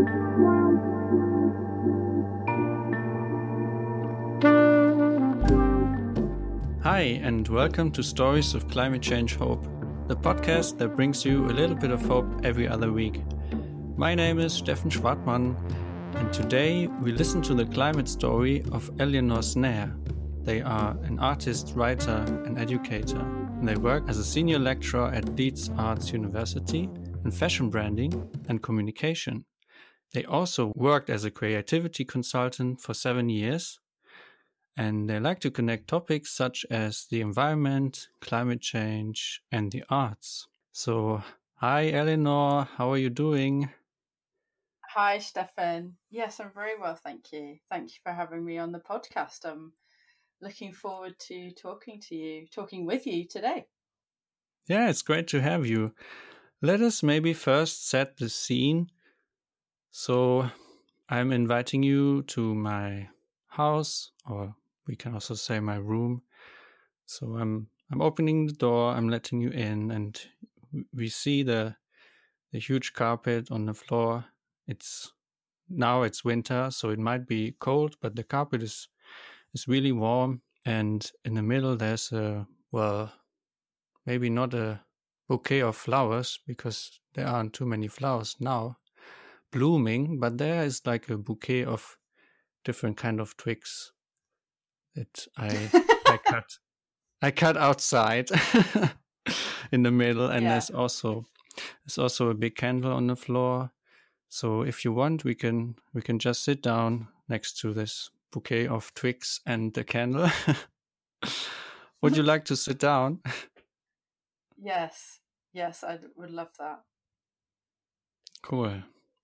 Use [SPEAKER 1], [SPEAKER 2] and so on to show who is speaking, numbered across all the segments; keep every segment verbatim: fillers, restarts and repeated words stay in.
[SPEAKER 1] Hi, and welcome to Stories of Climate Change Hope, the podcast that brings you a little bit of hope every other week. My name is Steffen Schwartmann, and today we listen to the climate story of Eleanor Snare. They are an artist, writer, and educator, and they work as a senior lecturer at Leeds Arts University in fashion branding and communication. They also worked as a creativity consultant for seven years, and they like to connect topics such as the environment, climate change, and the arts. So, hi Eleanor, how are you doing?
[SPEAKER 2] Hi, Stefan. Yes, I'm very well, thank you. Thank you for having me on the podcast. I'm looking forward to talking to you, talking with you today.
[SPEAKER 1] Yeah, it's great to have you. Let us maybe first set the scene. So, I'm inviting you to my house, or we can also say my room. So, I'm I'm opening the door, I'm letting you in, and we see the the huge carpet on the floor. It's now it's winter, so it might be cold, but the carpet is is really warm. And in the middle, there's a, well, maybe not a bouquet of flowers because there aren't too many flowers now blooming, but there is like a bouquet of different kind of twigs that I I cut I cut outside in the middle, and
[SPEAKER 2] Yeah.
[SPEAKER 1] there's also there's also a big candle on the floor. So if you want, we can we can just sit down next to this bouquet of twigs and the candle. Would you like to sit down?
[SPEAKER 2] Yes, yes, I would love that.
[SPEAKER 1] Cool.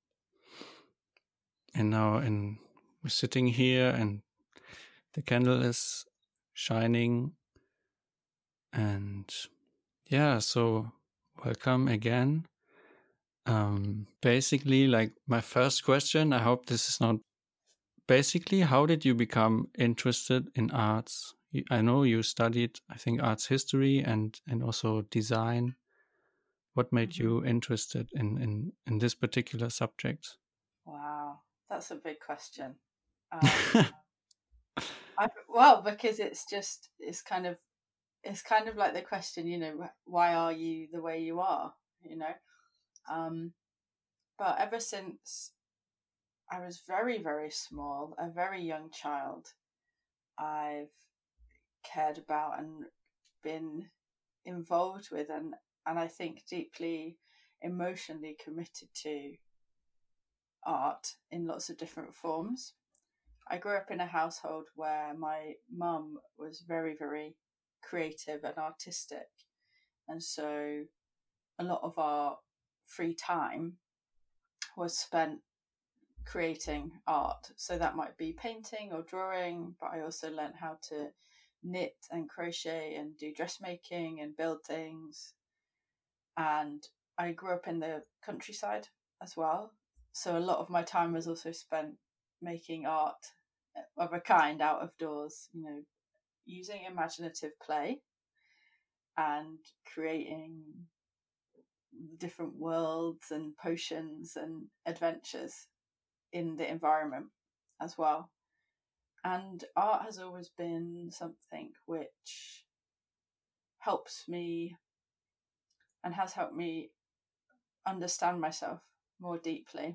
[SPEAKER 1] And now, and we're sitting here, and the candle is shining, and yeah. So welcome again. Um, basically, like my first question. I hope this is not. Basically, how did you become interested in arts? I know you studied, I think, arts history and, and also design. What made
[SPEAKER 2] Mm-hmm.
[SPEAKER 1] you interested in, in, in this particular subject?
[SPEAKER 2] Wow, that's a big question. Um, I, well, because it's just it's kind of it's kind of like the question, you know, why are you the way you are? You know, um, but ever since I was very very small, a very young child, I've cared about and been involved with and and I think deeply emotionally committed to art in lots of different forms. I grew up in a household where my mum was very very creative and artistic, and so a lot of our free time was spent creating art. So that might be painting or drawing, but I also learned how to knit and crochet and do dressmaking and build things. And I grew up in the countryside as well. So a lot of my time was also spent making art of a kind out of doors, you know, using imaginative play and creating different worlds and potions and adventures in the environment as well. And art has always been something which helps me and has helped me understand myself more deeply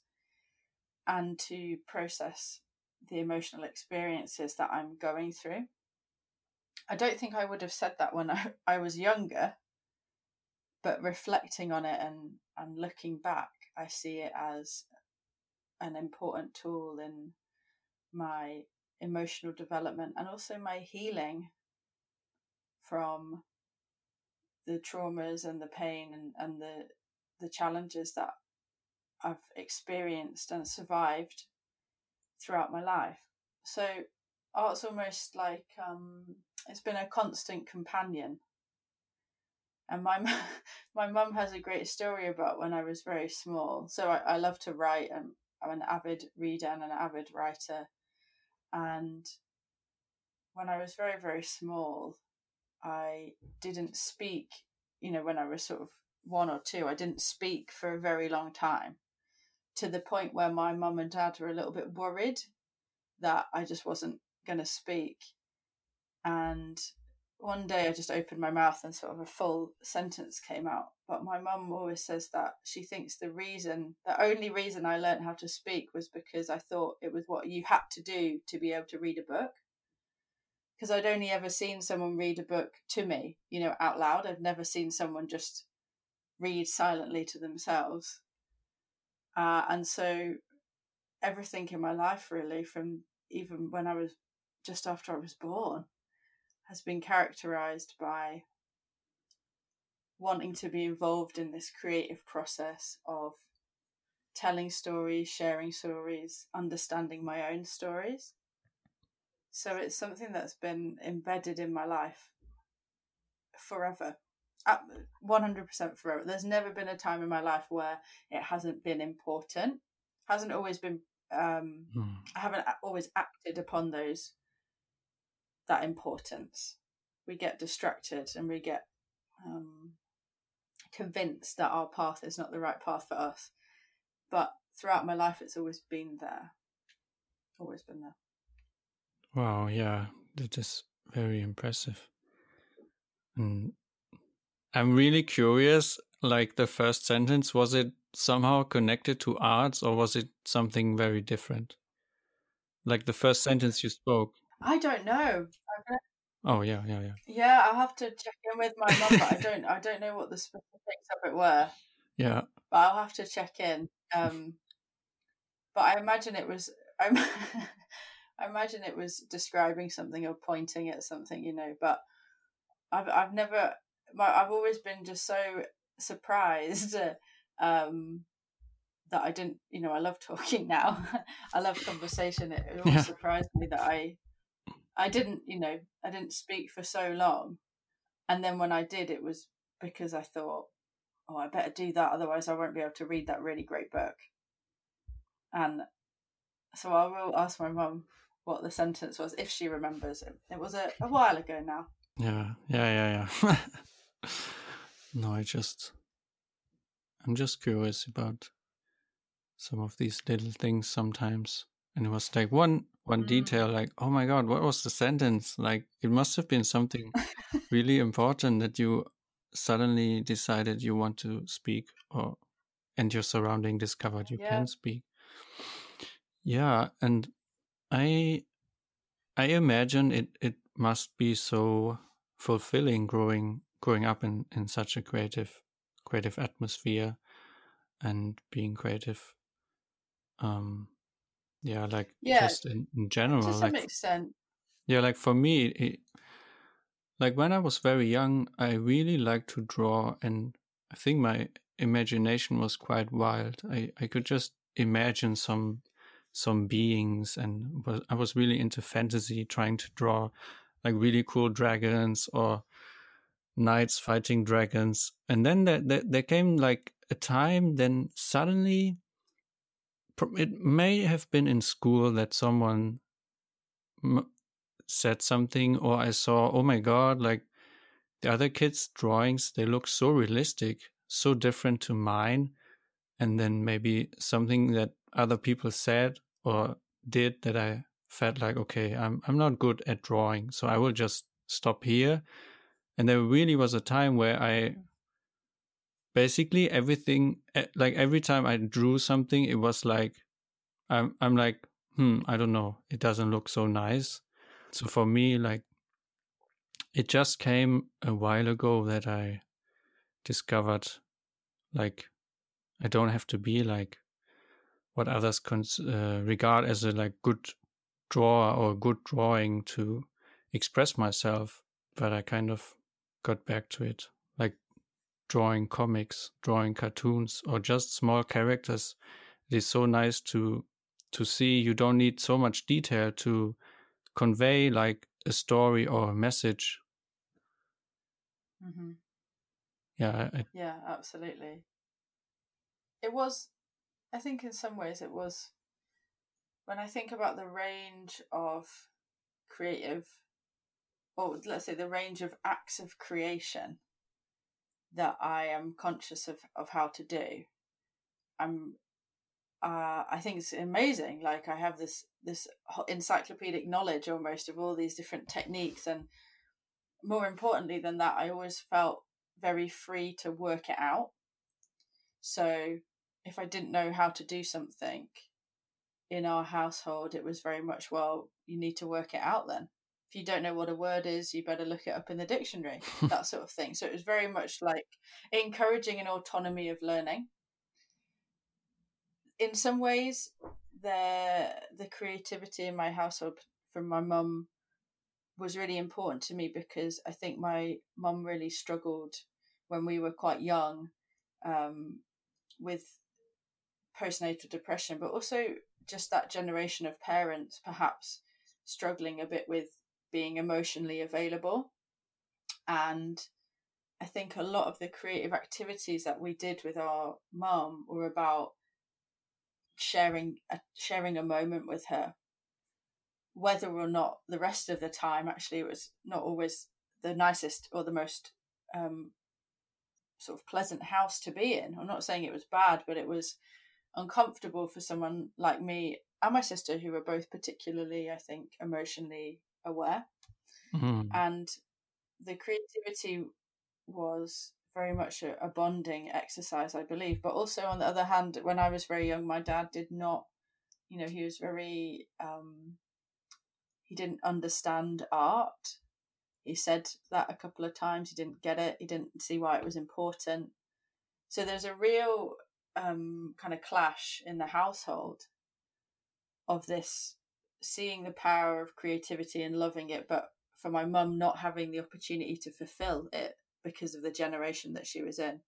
[SPEAKER 2] and to process the emotional experiences that I'm going through. I don't think I would have said that when I, I was younger, but reflecting on it and, and looking back, I see it as an important tool in my emotional development and also my healing from the traumas and the pain and, and the the challenges that I've experienced and survived throughout my life. So art's almost like um, it's been a constant companion. And my my mum has a great story about when I was very small. So I, I love to write, and I'm an avid reader and an avid writer. And when I was very very small, I didn't speak. You know, when I was sort of one or two, I didn't speak for a very long time. to the point where my mum and dad were a little bit worried that I just wasn't going to speak. And one day I just opened my mouth and sort of a full sentence came out. But my mum always says that she thinks the reason, the only reason I learned how to speak was because I thought it was what you had to do to be able to read a book. Because I'd only ever seen someone read a book to me, you know, out loud. I've never seen someone just read silently to themselves. Uh, and so everything in my life, really, from even when I was just after I was born, has been characterized by wanting to be involved in this creative process of telling stories, sharing stories, understanding my own stories. So it's something that's been embedded in my life forever, one hundred percent forever. There's never been a time in my life where it hasn't been important, hasn't always been, um, hmm. I haven't always acted upon those, that importance. We get distracted and we get um, convinced that our path is not the right path for us. But throughout my life, it's always been there, always been there.
[SPEAKER 1] Wow, yeah, that is very impressive. And I'm really curious, like the first sentence, was it somehow connected to arts or was it something very different? Like the first sentence you spoke.
[SPEAKER 2] I don't know.
[SPEAKER 1] Oh, yeah, yeah, yeah.
[SPEAKER 2] Yeah, I'll have to check in with my mum, but I don't, I don't know what the specifics of it were.
[SPEAKER 1] Yeah.
[SPEAKER 2] But I'll have to check in. Um, but I imagine it was, I, I imagine it was describing something or pointing at something, you know, but I've, I've never, I've always been just so surprised um, that I didn't, you know, I love talking now. I love conversation. It, it always yeah. surprised me that I, I didn't, you know, I didn't speak for so long. And then when I did, it was because I thought, oh, I better do that. Otherwise I won't be able to read that really great book. And so I will ask my mum what the sentence was, if she remembers it. It was a, a while ago now.
[SPEAKER 1] Yeah, yeah, yeah, yeah. No, I just, I'm just curious about some of these little things sometimes. And it was like one, one mm. detail, like, oh my God, what was the sentence? Like, it must have been something really important that you suddenly decided you want to speak, or, and your surrounding discovered you yeah. can speak. Yeah. And I, I imagine it, it must be so fulfilling growing, growing up in, in such a creative, creative atmosphere and being creative. Um, yeah, like yeah, just in, in general.
[SPEAKER 2] To some
[SPEAKER 1] like,
[SPEAKER 2] extent.
[SPEAKER 1] Yeah, like for me, it, like when I was very young, I really liked to draw, and I think my imagination was quite wild. I, I could just imagine some some beings, and was, I was really into fantasy, trying to draw like really cool dragons or knights fighting dragons. And then there, there, there came like a time, then suddenly, it may have been in school that someone m- said something, or I saw, oh my God, like the other kids' drawings, they look so realistic, so different to mine. And then maybe something that other people said or did that I felt like, okay, I'm I'm not good at drawing, so I will just stop here. And there really was a time where I basically everything, like every time I drew something, it was like, I'm I'm like, hmm, I don't know, it doesn't look so nice. So for me, like, it just came a while ago that I discovered, like, I don't have to be like what others cons- uh, regard as a like good drawer or good drawing to express myself, but I kind of got back to it, like drawing comics, drawing cartoons, or just small characters. It is so nice to to see you don't need so much detail to convey like a story or a message.
[SPEAKER 2] Mm-hmm.
[SPEAKER 1] Yeah. I,
[SPEAKER 2] yeah, absolutely. It was, I think in some ways it was, when I think about the range of creative, or let's say the range of acts of creation that I am conscious of, of how to do, I'm uh, I think it's amazing. Like I have this this encyclopedic knowledge almost of all these different techniques, and more importantly than that, I always felt very free to work it out. So if I didn't know how to do something in our household, it was very much, well, you need to work it out then. If you don't know what a word is, you better look it up in the dictionary, that sort of thing. So it was very much like encouraging an autonomy of learning. In some ways, the the creativity in my household from my mum was really important to me, because I think my mum really struggled when we were quite young um, with postnatal depression, but also just that generation of parents perhaps struggling a bit with being emotionally available. And I think a lot of the creative activities that we did with our mum were about sharing a, sharing a moment with her, whether or not the rest of the time actually it was not always the nicest or the most um, sort of pleasant house to be in. I'm not saying it was bad, but it was uncomfortable for someone like me and my sister, who were both particularly, I think, emotionally aware.
[SPEAKER 1] Mm.
[SPEAKER 2] And the creativity was very much a, a bonding exercise, I believe. But also, on the other hand, when I was very young, my dad did not, you know, he was very, um, he didn't understand art. He said that a couple of times. He didn't get it. He didn't see why it was important. So there's a real um, kind of clash in the household of this, seeing the power of creativity and loving it, but for my mum not having the opportunity to fulfill it because of the generation that she was in.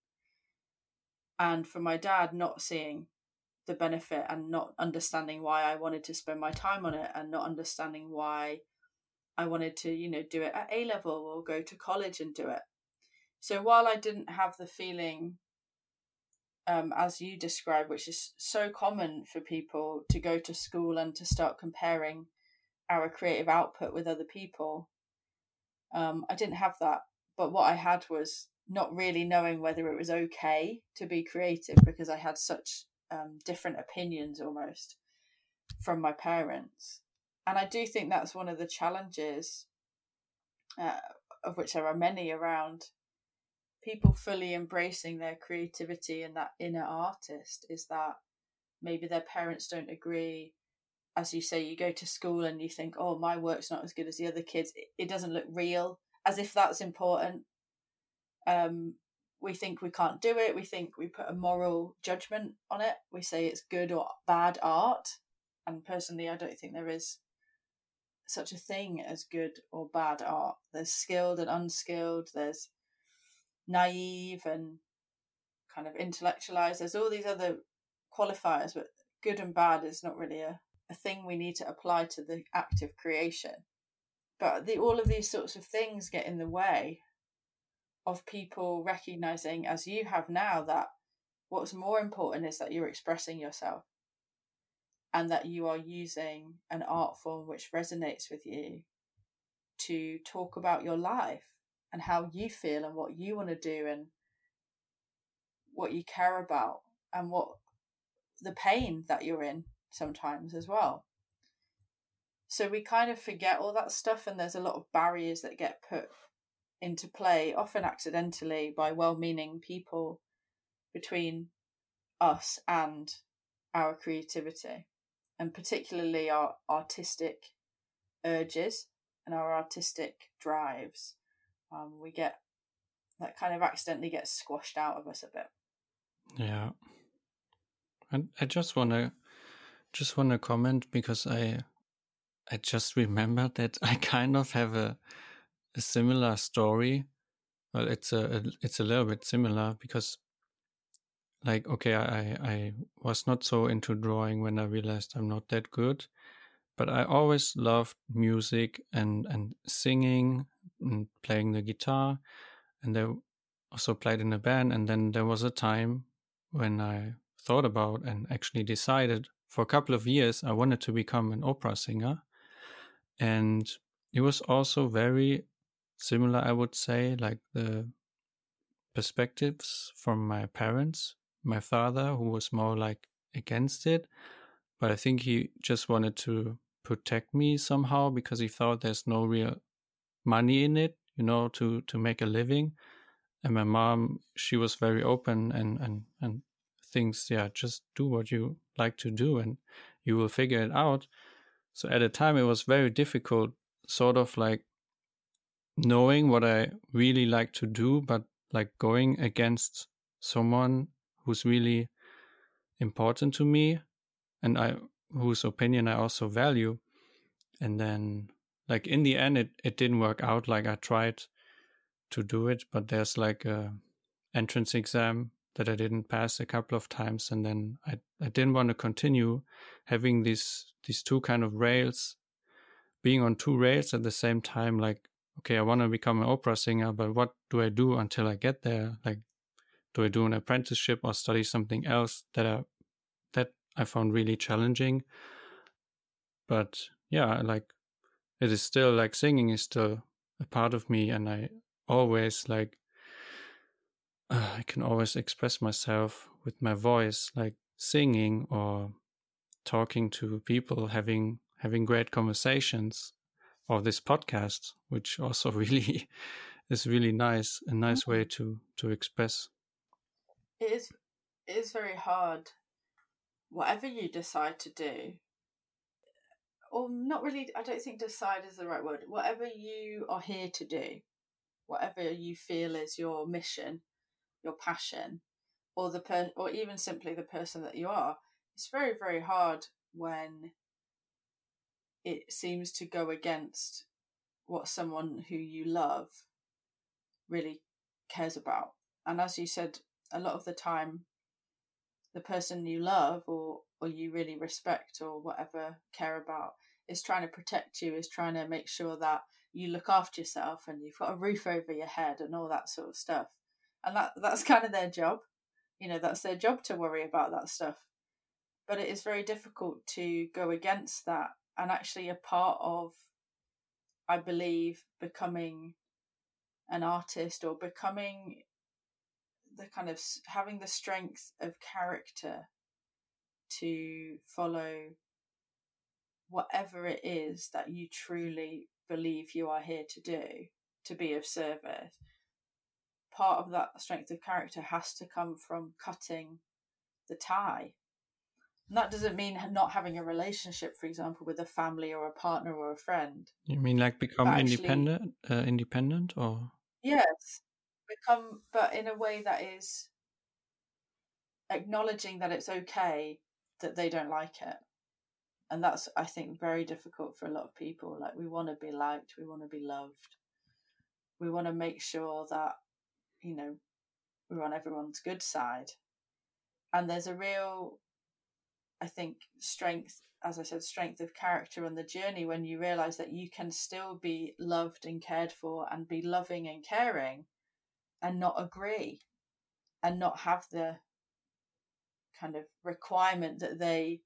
[SPEAKER 2] And for my dad not seeing the benefit and not understanding why I wanted to spend my time on it, and not understanding why I wanted to, you know, do it at A level or go to college and do it. So while I didn't have the feeling, um, as you described, which is so common for people to go to school and to start comparing our creative output with other people, um, I didn't have that. But what I had was not really knowing whether it was okay to be creative, because I had such um, different opinions almost from my parents. And I do think that's one of the challenges, uh, of which there are many, around people fully embracing their creativity and that inner artist, is that maybe their parents don't agree. As you say, you go to school and you think, oh, my work's not as good as the other kids. It, it doesn't look real, as if that's important. Um, we think we can't do it. We think we put a moral judgment on it. We say it's good or bad art. And personally, I don't think there is such a thing as good or bad art. There's skilled and unskilled. There's naive and kind of intellectualized. There's all these other qualifiers, but good and bad is not really a, a thing we need to apply to the act of creation. But the, all of these sorts of things get in the way of people recognizing, as you have now, that what's more important is that you're expressing yourself, and that you are using an art form which resonates with you to talk about your life and how you feel and what you want to do and what you care about and what the pain that you're in sometimes as well. So we kind of forget all that stuff, and there's a lot of barriers that get put into play, often accidentally, by well-meaning people between us and our creativity, and particularly our artistic urges and our artistic drives. Um, we get that kind of accidentally gets squashed out of us a bit.
[SPEAKER 1] Yeah. And I just wanna just wanna comment, because I I just remembered that I kind of have a a similar story. Well, it's a, a it's a little bit similar, because like, okay, I I was not so into drawing when I realized I'm not that good, but I always loved music and and singing and playing the guitar, and I also played in a band. And then there was a time when I thought about and actually decided for a couple of years I wanted to become an opera singer. And it was also very similar, I would say, like the perspectives from my parents. My father, who was more like against it, but I think he just wanted to protect me somehow because he thought there's no real money in it, you know, to to make a living. And my mom, she was very open and and and thinks, yeah, just do what you like to do and you will figure it out. So at the time it was very difficult, sort of like knowing what I really like to do, but like going against someone who's really important to me and I whose opinion I also value. And then like in the end it, it didn't work out. Like I tried to do it, but there's like a entrance exam that I didn't pass a couple of times, and then I, I didn't want to continue having these these two kind of rails, being on two rails at the same time. Like, okay, I want to become an opera singer, but what do I do until I get there? Like, do I do an apprenticeship or study something else that I that I found really challenging? But yeah, like it is still like singing is still a part of me, and I always like uh, I can always express myself with my voice, like singing or talking to people, having having great conversations, or this podcast, which also really is really nice, a nice way to to express.
[SPEAKER 2] It is it is very hard. Whatever you decide to do, or not really, I don't think decide is the right word. Whatever you are here to do, whatever you feel is your mission, your passion, or the per- or even simply the person that you are, it's very, very hard when it seems to go against what someone who you love really cares about. And as you said, a lot of the time, the person you love or or you really respect or whatever care about is trying to protect you, is trying to make sure that you look after yourself and you've got a roof over your head and all that sort of stuff. And that that's kind of their job. You know, that's their job to worry about that stuff. But it is very difficult to go against that. And actually a part of, I believe, becoming an artist or becoming the kind of having the strength of character to follow whatever it is that you truly believe you are here to do, to be of service. Part of that strength of character has to come from cutting the tie. And that doesn't mean not having a relationship, for example, with a family or a partner or a friend.
[SPEAKER 1] You mean like become
[SPEAKER 2] But actually,
[SPEAKER 1] independent, uh, independent, or
[SPEAKER 2] yes, become, but in a way that is acknowledging that it's okay that they don't like it. And that's, I think, very difficult for a lot of people. Like, we want to be liked, we want to be loved, we want to make sure that, you know, we're on everyone's good side. And there's a real, I think, strength, as I said, strength of character on the journey when you realize that you can still be loved and cared for and be loving and caring and not agree and not have the kind of requirement that they,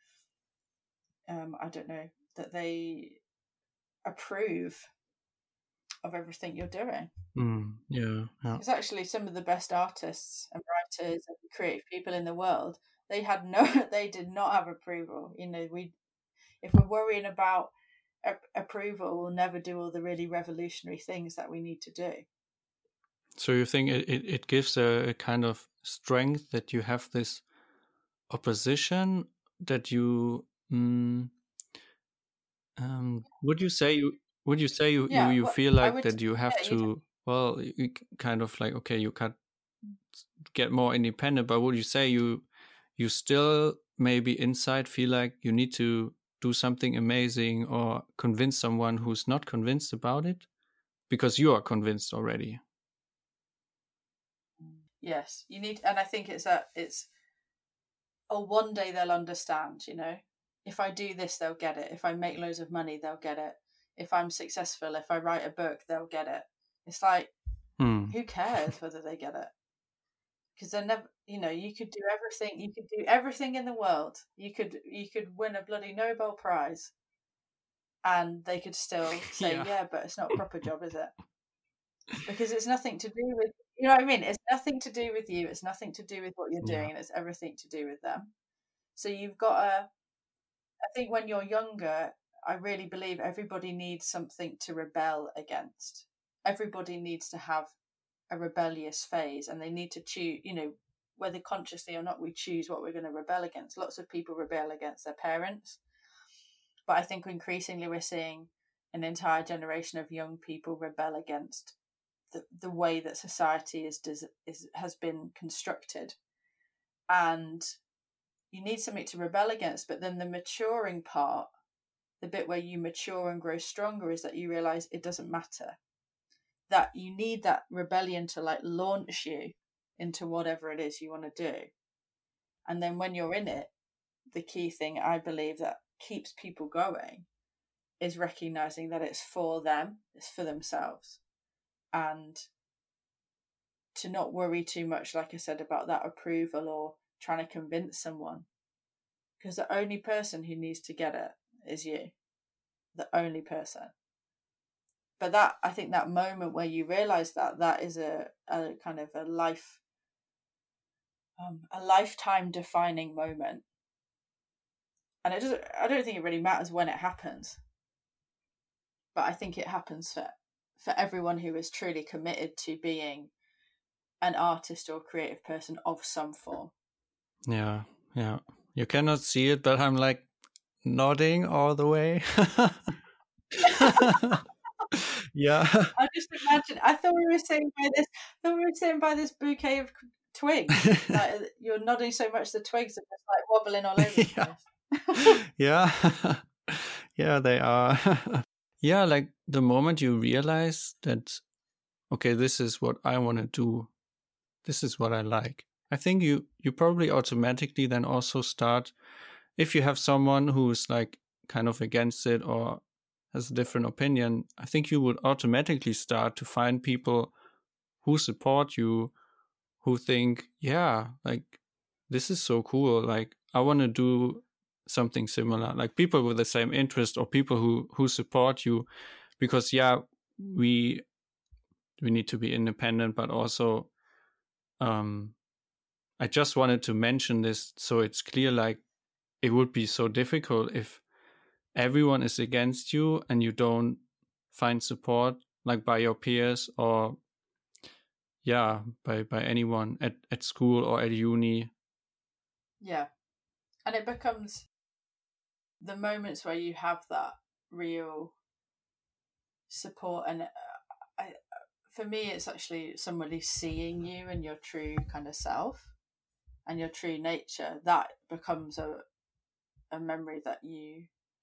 [SPEAKER 2] um, I don't know, that they approve of everything you're doing.
[SPEAKER 1] mm, yeah, yeah.
[SPEAKER 2] It's actually some of the best artists and writers and creative people in the world. They had no, they did not have approval. You know, we, if we're worrying about a- approval, we'll never do all the really revolutionary things that we need to do.
[SPEAKER 1] So you think it, it, it gives a, a kind of strength that you have this opposition that you mm, um, would you say you would you say you,
[SPEAKER 2] Yeah,
[SPEAKER 1] you, you
[SPEAKER 2] well,
[SPEAKER 1] feel
[SPEAKER 2] I
[SPEAKER 1] like
[SPEAKER 2] would.
[SPEAKER 1] that you have
[SPEAKER 2] Yeah, you
[SPEAKER 1] to well you kind of like okay you can get more independent, but would you say you you still maybe inside feel like you need to do something amazing or convince someone who's not convinced about it because you are convinced already?
[SPEAKER 2] Yes, you need, and I think it's that it's. Oh, one day they'll understand. You know, if I do this, they'll get it. If I make loads of money, they'll get it. If I'm successful, if I write a book, they'll get it. It's like,
[SPEAKER 1] Hmm.
[SPEAKER 2] who cares whether they get it? Because they're never, you know, you could do everything, you could do everything in the world. You could, you could win a bloody Nobel Prize, and they could still say, yeah,
[SPEAKER 1] yeah.
[SPEAKER 2] but it's not a proper job, is it? Because it's nothing to do with, you know what I mean? It's nothing to do with you. It's nothing to do with what you're
[SPEAKER 1] Yeah.
[SPEAKER 2] doing, and it's everything to do with them. So you've got to, I think when you're younger, I really believe everybody needs something to rebel against. Everybody needs to have a rebellious phase, and they need to choose, you know, whether consciously or not, we choose what we're going to rebel against. Lots of people rebel against their parents. But I think increasingly we're seeing an entire generation of young people rebel against the, the way that society is, is has been constructed. And you need something to rebel against, but then the maturing part, the bit where you mature and grow stronger, is that you realize it doesn't matter. That you need that rebellion to like launch you into whatever it is you want to do. And then when you're in it, the key thing I believe that keeps people going is recognizing that it's for them, it's for themselves, and to not worry too much, like I said, about that approval or trying to convince someone, because the only person who needs to get it is you, the only person. But that, I think that moment where you realize that, that is a, a kind of a life, um, a lifetime defining moment. And it doesn't, I don't think it really matters when it happens, but I think it happens for, for everyone who is truly committed to being an artist or creative person of some form.
[SPEAKER 1] Yeah, yeah. You cannot see it, but I'm like nodding all the way. Yeah.
[SPEAKER 2] I just imagine. I thought we were sitting by this. I thought we were sitting by this bouquet of twigs. Like, you're nodding so much, the twigs are just like wobbling all over the place.
[SPEAKER 1] Yeah, yeah, they are. Yeah, like the moment you realize that, okay, this is what I want to do, this is what I like, I think you you probably automatically then also start, if you have someone who's like kind of against it or has a different opinion, I think you would automatically start to find people who support you, who think, yeah, like this is so cool, like I want to do something similar, like people with the same interest, or people who who support you, because yeah, we we need to be independent, but also um I just wanted to mention this so it's clear, like it would be so difficult if everyone is against you and you don't find support, like by your peers or yeah by by anyone at at school or at uni.
[SPEAKER 2] Yeah, and it becomes the moments where you have that real support, and uh, I, for me it's actually somebody seeing you and your true kind of self and your true nature, that becomes a a memory that you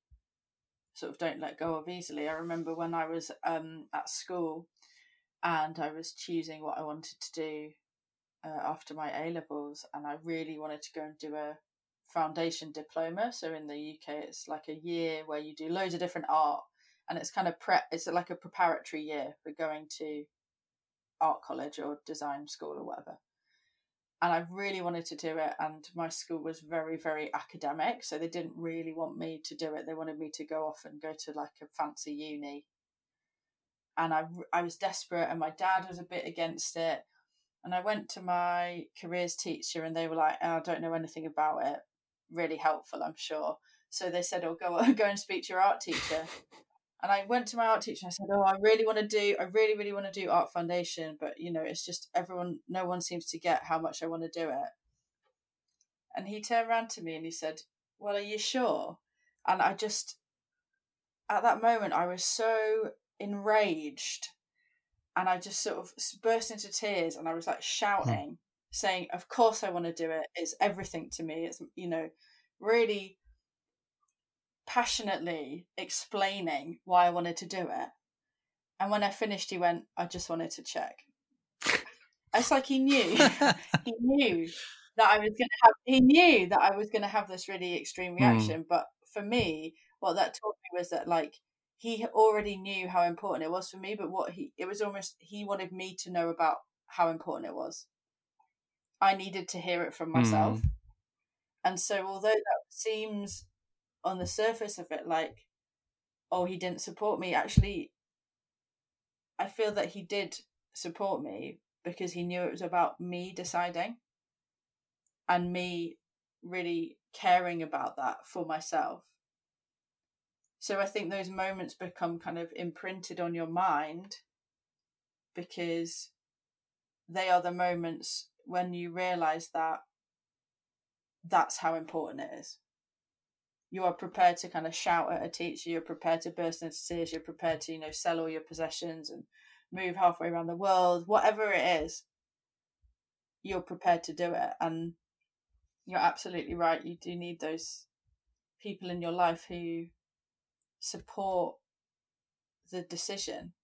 [SPEAKER 2] sort of don't let go of easily. I remember when I was um, at school and I was choosing what I wanted to do uh, after my A-levels, and I really wanted to go and do a foundation diploma. So in the U K it's like a year where you do loads of different art, and it's kind of prep, it's like a preparatory year for going to art college or design school or whatever. And I really wanted to do it, and my school was very, very academic, so they didn't really want me to do it. They wanted me to go off and go to like a fancy uni. And I, I was desperate, and my dad was a bit against it. And I went to my careers teacher, and they were like, oh, I don't know anything about it. Really helpful, I'm sure. So they said, oh, go, go and speak to your art teacher. And I went to my art teacher and I said, oh, I really want to do, I really, really want to do art foundation. But, you know, it's just everyone, no one seems to get how much I want to do it. And he turned around to me and he said, well, are you sure? And I just, at that moment, I was so enraged. And I just sort of burst into tears, and I was like shouting, mm. saying, of course I want to do it. It's everything to me. It's, you know, really passionately explaining why I wanted to do it. And when I finished, he went, I just wanted to check. It's like he knew, he knew that I was going to have, he knew that I was going to have this really extreme reaction. Mm. But for me, what that taught me was that, like, he already knew how important it was for me, but what he, it was almost, he wanted me to know about how important it was. I needed to hear it from myself. Mm. And so although that seems on the surface of it like, oh, he didn't support me, actually, I feel that he did support me because he knew it was about me deciding and me really caring about that for myself. So I think those moments become kind of imprinted on your mind because they are the moments when you realize that that's how important it is. You are prepared to kind of shout at a teacher, you're prepared to burst into tears, you're prepared to, you know, sell all your possessions and move halfway around the world, whatever it is, you're prepared to do it. And you're absolutely right. You do need those people in your life who support the decision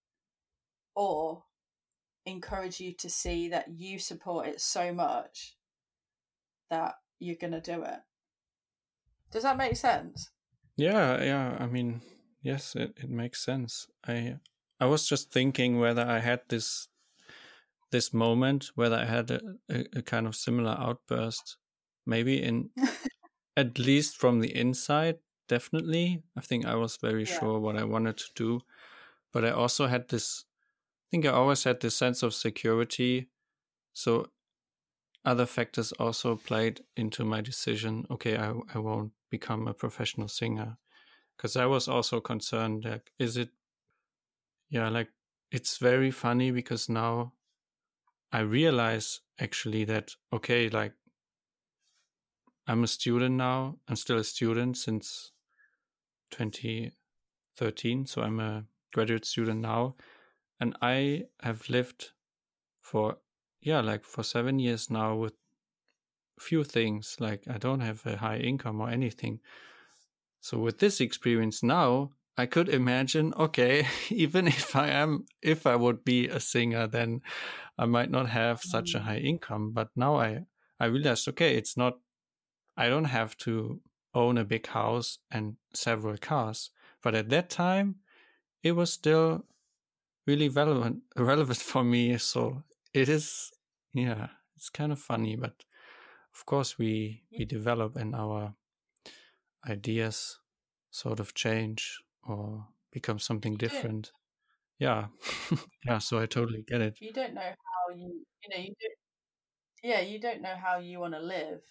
[SPEAKER 2] or encourage you to see that you support it so much that you're going to do it. Does that make sense?
[SPEAKER 1] Yeah, yeah. I mean, yes, it, it makes sense. I I was just thinking whether I had this this moment, whether I had a, a, a kind of similar outburst, maybe in at least from the inside. Definitely, I think I was very
[SPEAKER 2] Yeah.
[SPEAKER 1] sure what I wanted to do, but I also had this. I think I always had this sense of security. So other factors also played into my decision. Okay, I I won't become a professional singer. Because I was also concerned, like, is it, yeah, like, it's very funny because now I realize actually that, okay, like, I'm a student now. I'm still a student since twenty thirteen. So I'm a graduate student now. And I have lived for, yeah, like for seven years now with few things. Like, I don't have a high income or anything. So with this experience now, I could imagine, okay, even if I am, if I would be a singer, then I might not have such a high income. But now I, I realized, okay, it's not, I don't have to own a big house and several cars. But at that time, it was still really relevant, relevant for me. So it is, yeah, it's kind of funny, but of course we, we develop and our ideas sort of change or become something
[SPEAKER 2] You
[SPEAKER 1] different.
[SPEAKER 2] don't,
[SPEAKER 1] Yeah. Yeah, so I totally get it.
[SPEAKER 2] you don't know how you, you know, you don't, yeah, you don't know how you want to live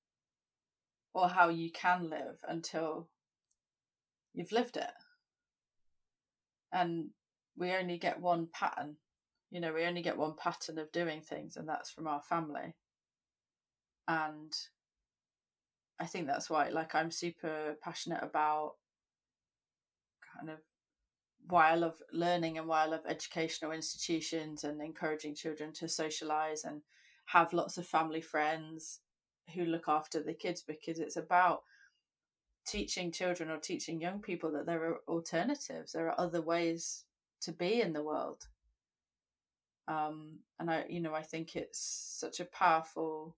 [SPEAKER 2] or how you can live until you've lived it. And we only get one pattern, you know, we only get one pattern of doing things, and that's from our family. And I think that's why, like, I'm super passionate about kind of why I love learning and why I love educational institutions and encouraging children to socialize and have lots of family friends who look after the kids, because it's about teaching children or teaching young people that there are alternatives, there are other ways to be in the world. Um, and I, you know, I think it's such a powerful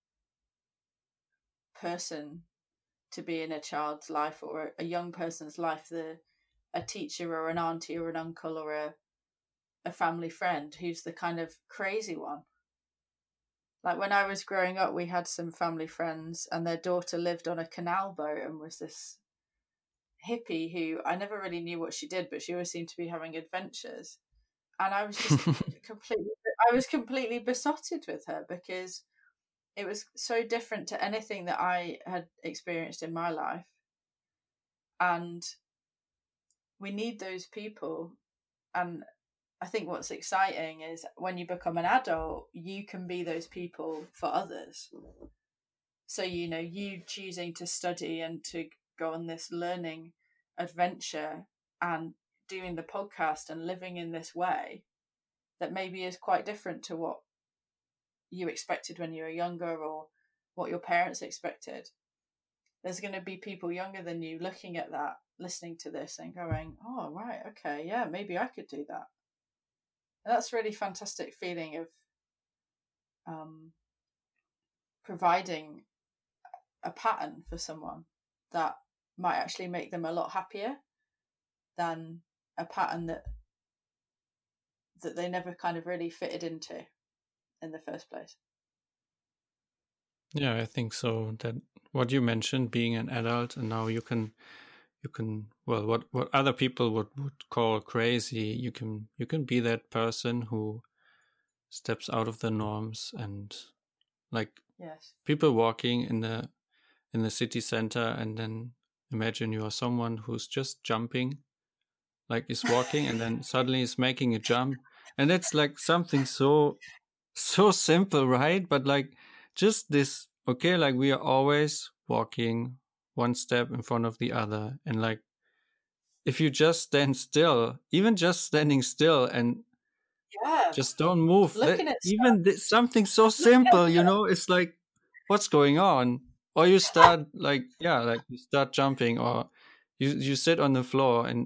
[SPEAKER 2] person to be in a child's life or a young person's life, the a teacher or an auntie or an uncle or a a family friend who's the kind of crazy one. Like when I was growing up, we had some family friends and their daughter lived on a canal boat and was this hippie who I never really knew what she did, but she always seemed to be having adventures. And I was just completely, I was completely besotted with her because it was so different to anything that I had experienced in my life. And we need those people. And I think what's exciting is when you become an adult, you can be those people for others. So, you know, you choosing to study and to go on this learning adventure and doing the podcast and living in this way that maybe is quite different to what you expected when you were younger or what your parents expected. There's going to be people younger than you looking at that, listening to this and going, oh, right, okay, yeah, maybe I could do that. And that's really fantastic feeling of um, providing a pattern for someone that might actually make them a lot happier than a pattern that that they never kind of really fitted into in the first place.
[SPEAKER 1] Yeah, I think so. That what you mentioned, being an adult, and now you can, you can, well, what what other people would, would call crazy, you can you can be that person who steps out of the norms and like
[SPEAKER 2] Yes.
[SPEAKER 1] people walking in the in the city center, and then imagine you are someone who's just jumping, like is walking, and then suddenly is making a jump, and it's like something so so simple, right? But like just this, okay, like we are always walking one step in front of the other, and like if you just stand still, even just standing still and
[SPEAKER 2] Yeah.
[SPEAKER 1] just don't move, that
[SPEAKER 2] Looking at
[SPEAKER 1] even th- something so simple, you know, it's like, what's going on? Or you start like, yeah, like you start jumping, or you you sit on the floor, and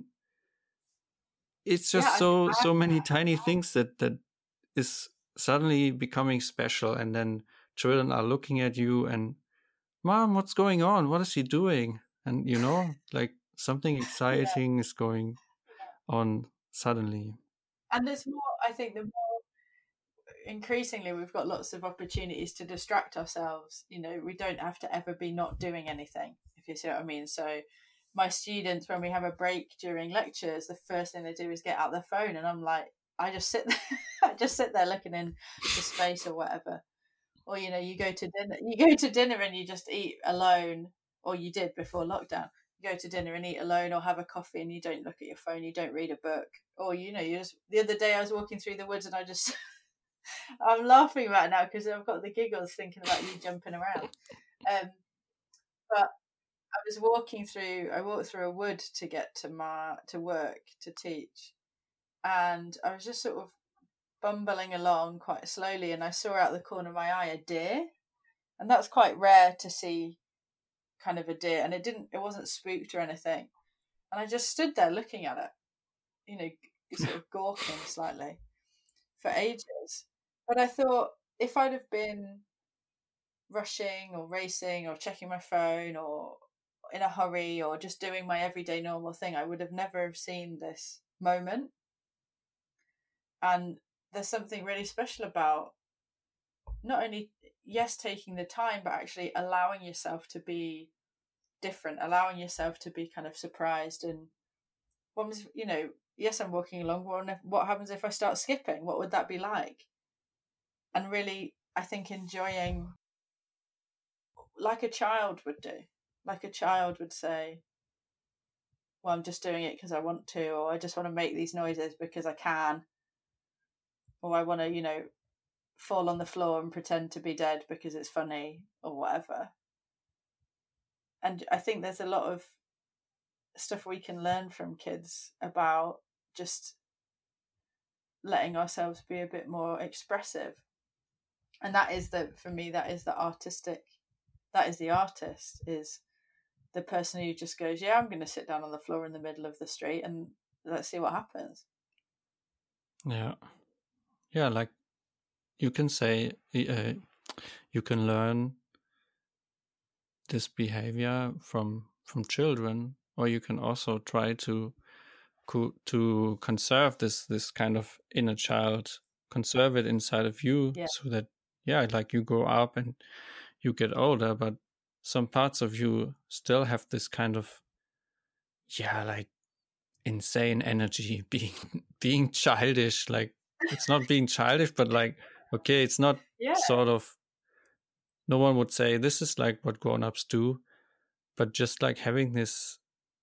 [SPEAKER 1] it's
[SPEAKER 2] Yeah,
[SPEAKER 1] just
[SPEAKER 2] I can
[SPEAKER 1] so so
[SPEAKER 2] imagine
[SPEAKER 1] many
[SPEAKER 2] that.
[SPEAKER 1] tiny things that that is suddenly becoming special, and then children are looking at you and, mom, what's going on? What is he doing? And you know, like something
[SPEAKER 2] Yeah.
[SPEAKER 1] exciting is going on suddenly.
[SPEAKER 2] And there's more, I think, the more increasingly we've got lots of opportunities to distract ourselves. You know, we don't have to ever be not doing anything, if you see what I mean. So my students, when we have a break during lectures, the first thing they do is get out their phone, and I'm like, I just sit there, I just sit there looking into space or whatever. Or, you know, you go to dinner, you go to dinner and you just eat alone, or you did before lockdown. You go to dinner and eat alone, or have a coffee, and you don't look at your phone, you don't read a book, or, you know, you just. The other day I was walking through the woods and I just, I'm laughing right now because I've got the giggles thinking about you jumping around. Um, but I was walking through, I walked through a wood to get to my to work to teach, and I was just sort of bumbling along quite slowly, and I saw out the corner of my eye a deer, and that's quite rare to see, kind of a deer, and it didn't, it wasn't spooked or anything, and I just stood there looking at it, you know, sort of gawking slightly for ages. But I thought, if I'd have been rushing or racing or checking my phone or in a hurry or just doing my everyday normal thing, I would have never seen this moment. And there's something really special about not only, yes, taking the time, but actually allowing yourself to be different, allowing yourself to be kind of surprised. And what was, you know, yes, I'm walking along. What, what happens if I start skipping? What would that be like? And really, I think enjoying, like a child would do, like a child would say, well, I'm just doing it because I want to, or I just want to make these noises because I can, or I want to, you know, fall on the floor and pretend to be dead because it's funny, or whatever. And I think there's a lot of stuff we can learn from kids about just letting ourselves be a bit more expressive. And that is the, for me, that is the artistic, that is the artist, is the person who just goes, yeah, I'm going to sit down on the floor in the middle of the street and let's see what happens.
[SPEAKER 1] Yeah. Yeah, like you can say, uh, you can learn this behavior from from children, or you can also try to to conserve this this kind of inner child, conserve it inside of you,
[SPEAKER 2] Yeah.
[SPEAKER 1] so that, yeah, like you grow up and you get older, but some parts of you still have this kind of, yeah, like insane energy, being being childish. Like it's not being childish, but like, okay, it's not
[SPEAKER 2] Yeah.
[SPEAKER 1] sort of, no one would say this is like what grown-ups do, but just like having this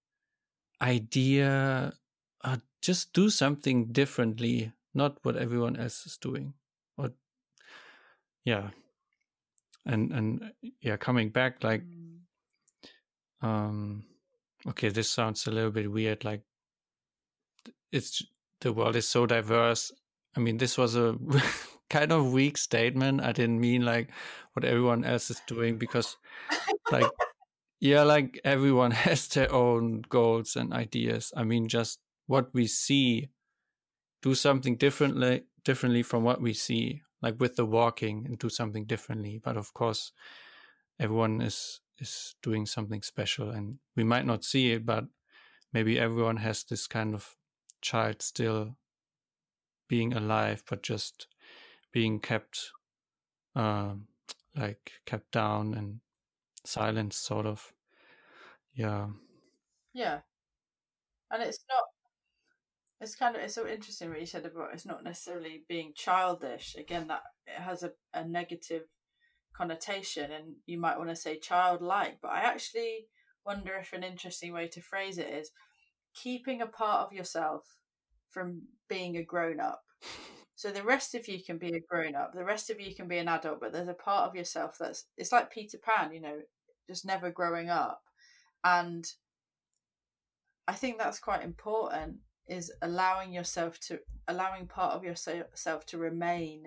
[SPEAKER 1] idea, uh, just do something differently, not what everyone else is doing. Or yeah, and and yeah, coming back, like
[SPEAKER 2] Mm.
[SPEAKER 1] um okay, this sounds a little bit weird, like it's, the world is so diverse. I mean, this was a kind of weak statement. I didn't mean like what everyone else is doing, because like, yeah, like everyone has their own goals and ideas. I mean, just what we see, do something differently differently from what we see, like with the walking, and do something differently. But of course, everyone is is doing something special, and we might not see it, but maybe everyone has this kind of child still being alive, but just being kept uh, like kept down and silenced, sort of. Yeah.
[SPEAKER 2] Yeah. And it's not, it's kind of, it's so interesting what you said about it's not necessarily being childish. Again, that it has a, a negative connotation, and you might want to say childlike, but I actually wonder if an interesting way to phrase it is keeping a part of yourself from being a grown-up. So the rest of you can be a grown-up, the rest of you can be an adult, but there's a part of yourself that's, it's like Peter Pan, you know, just never growing up. And I think that's quite important, is allowing yourself to, allowing part of yourself to remain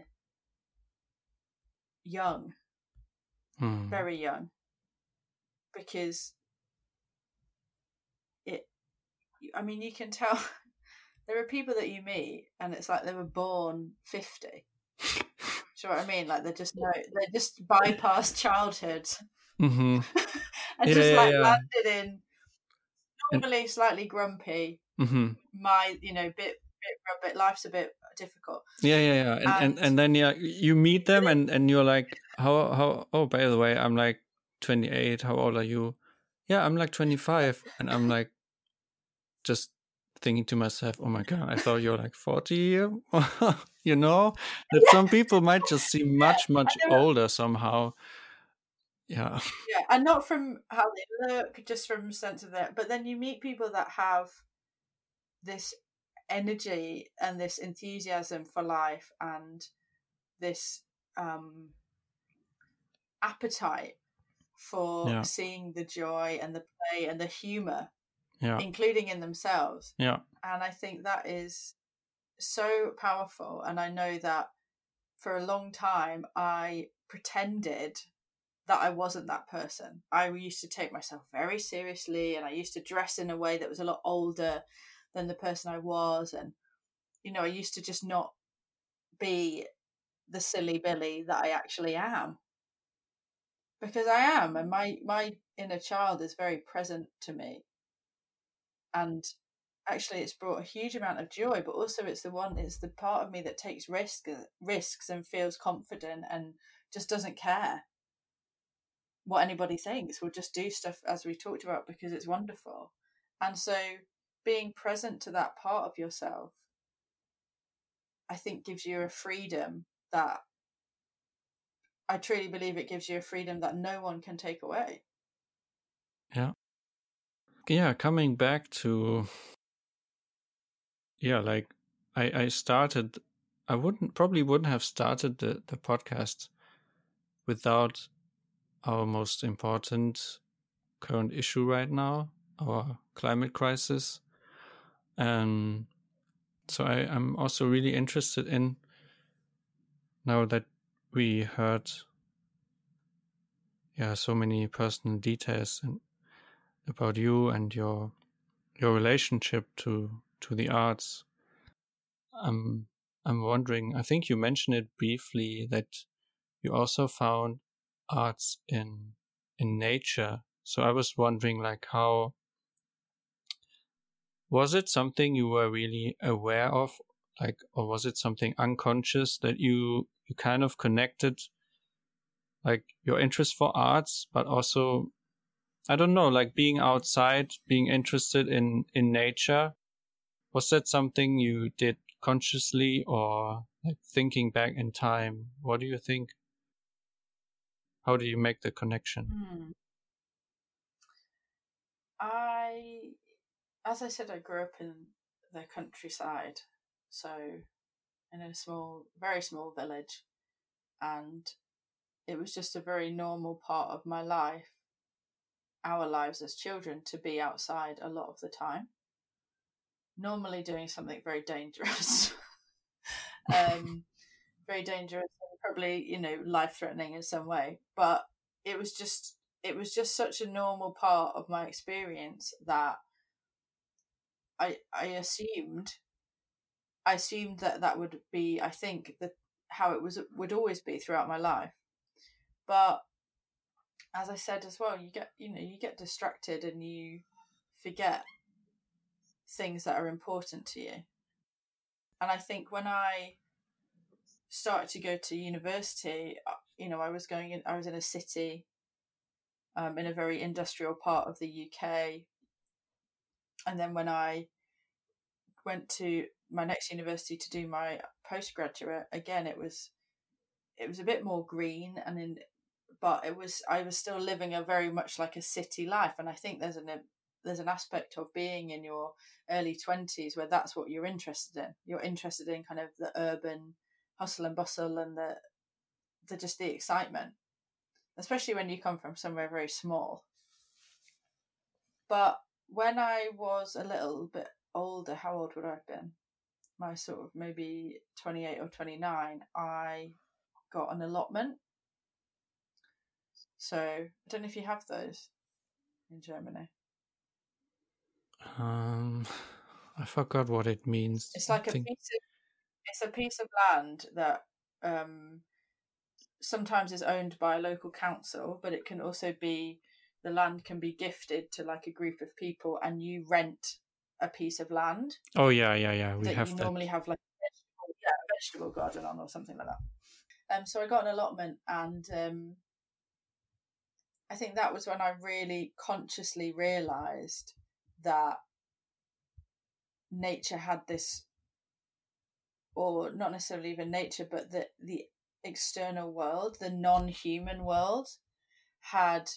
[SPEAKER 2] young,
[SPEAKER 1] Hmm.
[SPEAKER 2] very young, because it, I mean, you can tell there are people that you meet and it's like they were born fifty. Do you know what I mean? Like they're just no, they're just bypassed childhood
[SPEAKER 1] Mm-hmm.
[SPEAKER 2] and
[SPEAKER 1] Yeah,
[SPEAKER 2] just
[SPEAKER 1] yeah,
[SPEAKER 2] like
[SPEAKER 1] yeah.
[SPEAKER 2] landed in
[SPEAKER 1] And
[SPEAKER 2] normally slightly grumpy.
[SPEAKER 1] mm-hmm.
[SPEAKER 2] My, you know, bit bit bit life's a bit difficult.
[SPEAKER 1] Yeah, yeah, yeah. And, and
[SPEAKER 2] And
[SPEAKER 1] and then yeah, you meet them and and you're like, how how? Oh, by the way, I'm like twenty-eight. How old are you? Yeah, I'm like twenty-five, and I'm like just thinking to myself, oh my god, I thought you're like forty. You know, that some people might just seem much much
[SPEAKER 2] I know,
[SPEAKER 1] older somehow. Yeah.
[SPEAKER 2] yeah, and not from how they look, just from sense of that. But then you meet people that have this energy and this enthusiasm for life and this um, appetite for
[SPEAKER 1] Yeah.
[SPEAKER 2] seeing the joy and the play and the humor,
[SPEAKER 1] Yeah.
[SPEAKER 2] including in themselves.
[SPEAKER 1] Yeah.
[SPEAKER 2] And I think that is so powerful. And I know that for a long time, I pretended that I wasn't that person. I used to take myself very seriously and I used to dress in a way that was a lot older than the person I was. And, you know, I used to just not be the silly Billy that I actually am. Because I am, and my, my inner child is very present to me. And actually it's brought a huge amount of joy, but also it's the one, it's the part of me that takes risk, risks and feels confident and just doesn't care what anybody thinks. We'll just do stuff as we talked about because it's wonderful. And so being present to that part of yourself, I think gives you a freedom that I truly believe it gives you a freedom that no one can take away.
[SPEAKER 1] Yeah. Yeah, coming back to yeah, like I, I started I wouldn't probably wouldn't have started the, the podcast without our most important current issue right now, our climate crisis. And so I, I'm also really interested in, now that we heard yeah so many personal details and about you and your your relationship to to the arts. I'm I'm wondering, I think you mentioned it briefly, that you also found arts in in nature. So I was wondering, like, how was it something you were really aware of, like, or was it something unconscious that you you kind of connected, like your interest for arts, but also, I don't know, like being outside, being interested in in nature? Was that something you did consciously, or like thinking back in time? What do you think? How do you make the connection?
[SPEAKER 2] Hmm. I, as I said, I grew up in the countryside, so in a small, very small village, and it was just a very normal part of my life, our lives as children, to be outside a lot of the time. Normally doing something very dangerous, um, very dangerous, and probably, you know, life threatening in some way. But it was just, it was just such a normal part of my experience that I, I assumed, I assumed that that would be, I think that how it was would always be throughout my life. But as I said as well, you get, you know, you get distracted and you forget things that are important to you. And I think when I started to go to university, you know, I was going in, I was in a city, um, in a very industrial part of the U K. And then when I went to my next university to do my postgraduate, again, it was, it was a bit more green and in but it was I was still living a very much like a city life, and I think there's an there's an aspect of being in your early twenties where that's what you're interested in. You're interested in kind of the urban hustle and bustle and the the just the excitement, especially when you come from somewhere very small. But when I was a little bit older, how old would I have been? My sort of maybe twenty-eight or twenty-nine, I got an allotment. So I don't know if you have those in Germany.
[SPEAKER 1] Um, I forgot what it means.
[SPEAKER 2] It's like
[SPEAKER 1] I
[SPEAKER 2] a
[SPEAKER 1] think...
[SPEAKER 2] piece of it's a piece of land that um, sometimes is owned by a local council, but it can also be the land can be gifted to like a group of people, and you rent a piece of land.
[SPEAKER 1] Oh yeah, yeah, yeah. We
[SPEAKER 2] that
[SPEAKER 1] have
[SPEAKER 2] you
[SPEAKER 1] that.
[SPEAKER 2] normally have like a vegetable, yeah, a vegetable garden on or something like that. Um, so I got an allotment, and um, I think that was when I really consciously realised that nature had this, or not necessarily even nature, but the the external world, the non-human world, had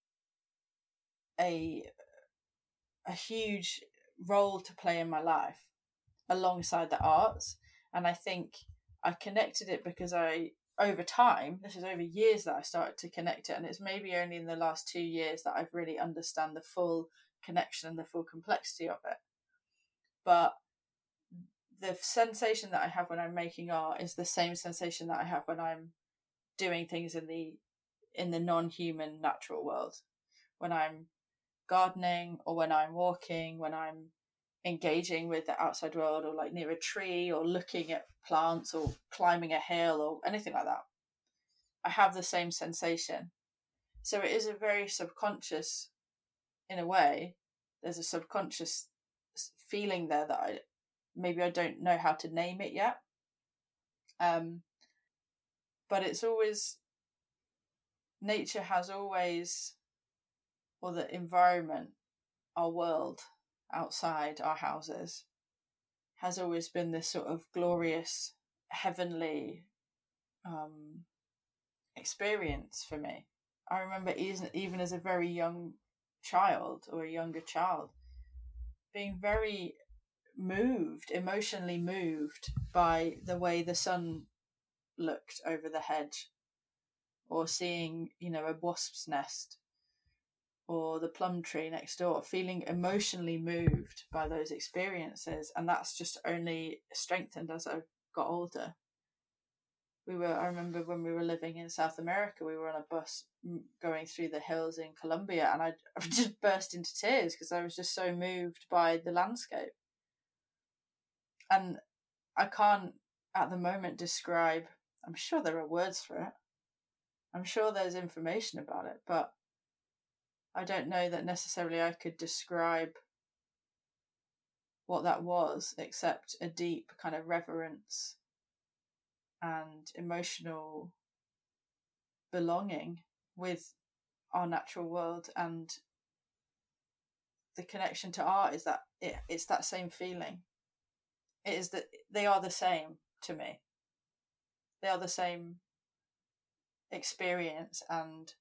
[SPEAKER 2] a a huge role to play in my life alongside the arts. And I think I connected it because I, over time, this is over years that I started to connect it, and it's maybe only in the last two years that I've really understand the full connection and the full complexity of it. But the sensation that I have when I'm making art is the same sensation that I have when I'm doing things in the in the non-human natural world. When I'm gardening, or when I'm walking, when I'm engaging with the outside world, or like near a tree, or looking at plants, or climbing a hill, or anything like that, I have the same sensation. So it is a very subconscious, in a way. There's a subconscious feeling there that I maybe I don't know how to name it yet. Um, but it's always, nature has always, or the environment, our world outside our houses, has always been this sort of glorious, heavenly um, experience for me. I remember even, even as a very young child, or a younger child, being very moved, emotionally moved by the way the sun looked over the hedge, or seeing, you know, a wasp's nest, or the plum tree next door, feeling emotionally moved by those experiences. And that's just only strengthened as I got older. We were, I remember when we were living in South America, we were on a bus going through the hills in Colombia, and I just burst into tears because I was just so moved by the landscape. And I can't at the moment describe, I'm sure there are words for it, I'm sure there's information about it, but I don't know that necessarily I could describe what that was, except a deep kind of reverence and emotional belonging with our natural world. And the connection to art is that it, it's that same feeling. It is that they are the same to me. They are the same experience, and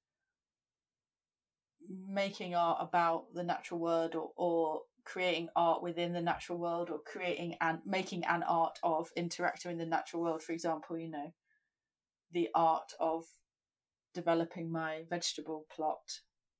[SPEAKER 2] making art about the natural world, or, or creating art within the natural world, or creating and making an art of interacting in the natural world. For example, you know, the art of developing my vegetable plot.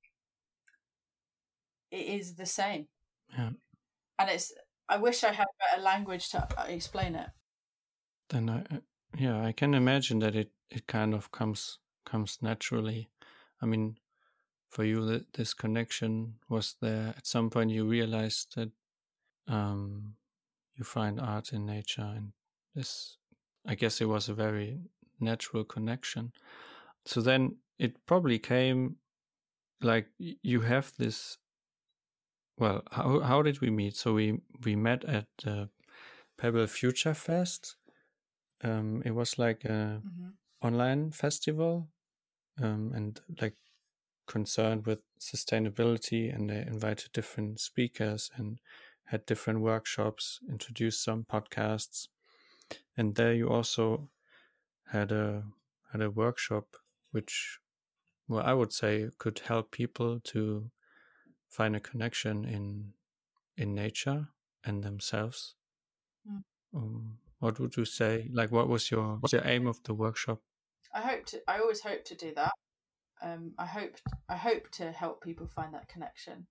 [SPEAKER 2] It is the same.
[SPEAKER 1] Yeah.
[SPEAKER 2] And it's, I wish I had better language to explain it.
[SPEAKER 1] Then I, yeah, I can imagine that it, it kind of comes comes naturally. I mean, for you, that this connection was there. At some point, you realized that um, you find art in nature, and this, I guess, it was a very natural connection. So then it probably came like you have this. Well, how how did we meet? So we we met at the Pebble Future Fest. Um, it was like a mm-hmm. online festival, um, and like concerned with sustainability, and they invited different speakers and had different workshops, introduced some podcasts, and there you also had a had a workshop which well, I would say could help people to find a connection in in nature and themselves.
[SPEAKER 2] Mm.
[SPEAKER 1] Um, what would you say? Like, what was your what's your aim of the workshop?
[SPEAKER 2] I hope to. I always hope to do that. Um, I hope. I hope to help people find that connection.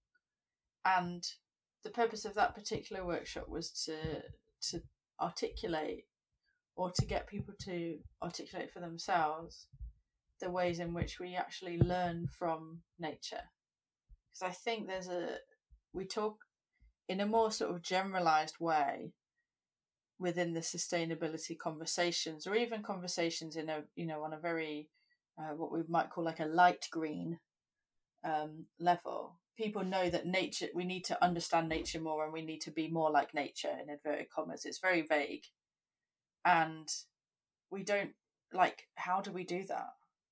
[SPEAKER 2] And the purpose of that particular workshop was to to articulate, or to get people to articulate for themselves, the ways in which we actually learn from nature. Because I think there's a we talk in a more sort of generalized way within the sustainability conversations, or even conversations in a you know on a very uh, what we might call like a light green um, level. People know that nature, we need to understand nature more, and we need to be more like nature, in inverted commas. It's very vague, and we don't like, how do we do that?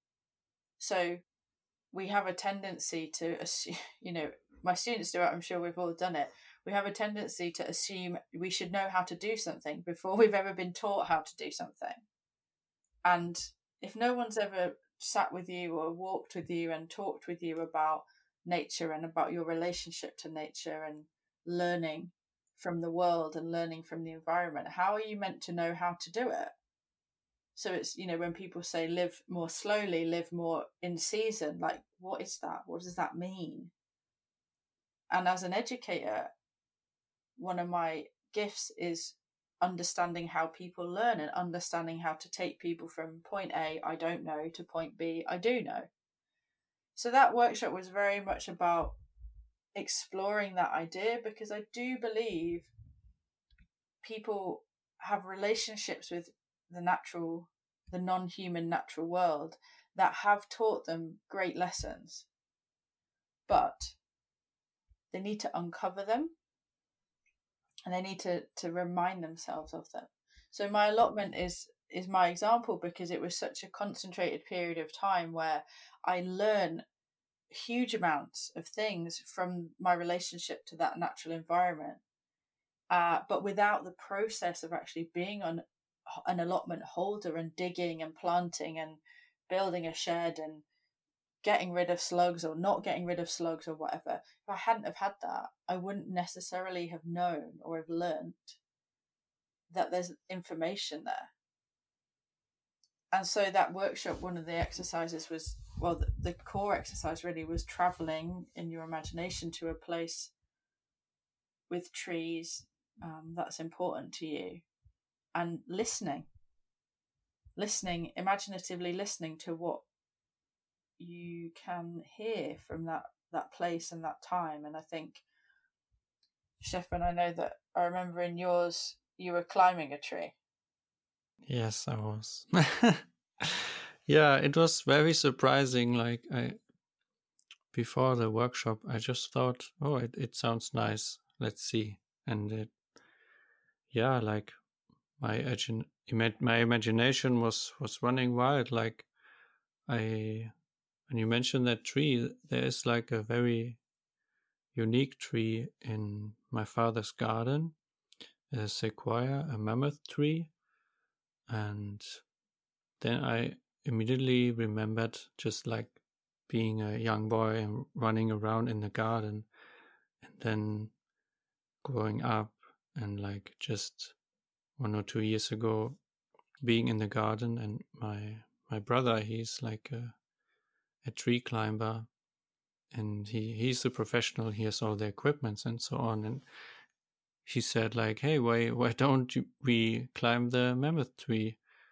[SPEAKER 2] So we have a tendency to assume, you know, my students do it, I'm sure we've all done it. We have a tendency to assume we should know how to do something before we've ever been taught how to do something. And if no one's ever sat with you or walked with you and talked with you about nature and about your relationship to nature and learning from the world and learning from the environment, how are you meant to know how to do it? So it's, you know, when people say live more slowly, live more in season, like, what is that? What does that mean? And as an educator, one of my gifts is understanding how people learn and understanding how to take people from point A, I don't know, to point B, I do know. So that workshop was very much about exploring that idea, because I do believe people have relationships with the natural, the non-human natural world that have taught them great lessons, but they need to uncover them and they need to, to remind themselves of them. So my allotment is is my example, because it was such a concentrated period of time where I learn huge amounts of things from my relationship to that natural environment, uh, but without the process of actually being on an allotment holder and digging and planting and building a shed and getting rid of slugs or not getting rid of slugs or whatever. If I hadn't have had that, I wouldn't necessarily have known or have learnt that there's information there. And so that workshop, one of the exercises was, well, the, the core exercise really was traveling in your imagination to a place with trees um, that's important to you, and listening, listening, imaginatively listening to what you can hear from that, that place and that time. And I think, Stefan, I know that I remember in yours, you were climbing a tree.
[SPEAKER 1] Yes, I was. Yeah, it was very surprising. Like, I before the workshop, I just thought, oh, it, it sounds nice. Let's see. And it, yeah, like my my imagination was was running wild. Like, I when you mentioned that tree, there is like a very unique tree in my father's garden, a sequoia, a mammoth tree. And then I immediately remembered just like being a young boy and running around in the garden, and then growing up, and like just one or two years ago being in the garden. And my my brother, he's like a, a tree climber, and he he's a professional. He has all the equipments and so on. And he said like, hey, why why don't you, we climb the mammoth tree?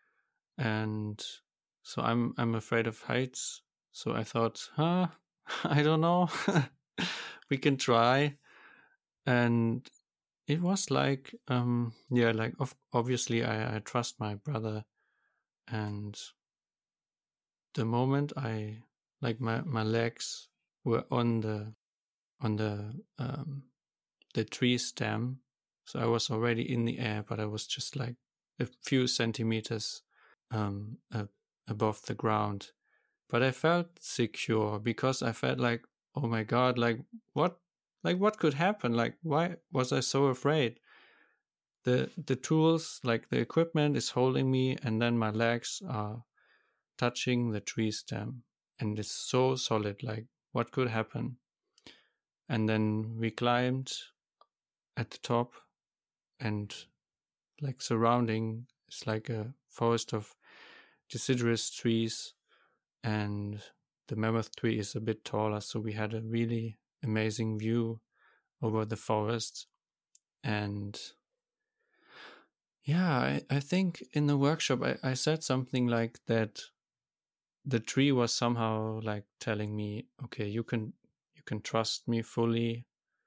[SPEAKER 1] And so I'm I'm afraid of heights. So I thought, huh, I don't know. We can try. And it was like, um, yeah, like of, obviously I, I trust my brother. And the moment I, like my, my legs were on the, on the, um, the tree stem. So I was already in the air, but I was just like a few centimeters um, uh, above the ground. But I felt secure, because I felt like, oh my God, like what, like what could happen? Like, why was I so afraid? The the tools, like the equipment is holding me, and then my legs are touching the tree stem. and it's so solid. Like, what could happen? And then we climbed at the top, and like surrounding it's like a forest of deciduous trees, and the mammoth tree is a bit taller, so we had a really amazing view over the forest. And yeah, I, I think in the workshop I, I said something like that the tree was somehow like telling me, okay, you can you can trust me fully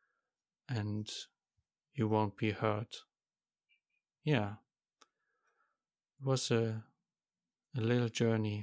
[SPEAKER 1] and you won't be hurt. Yeah. It was a a little journey.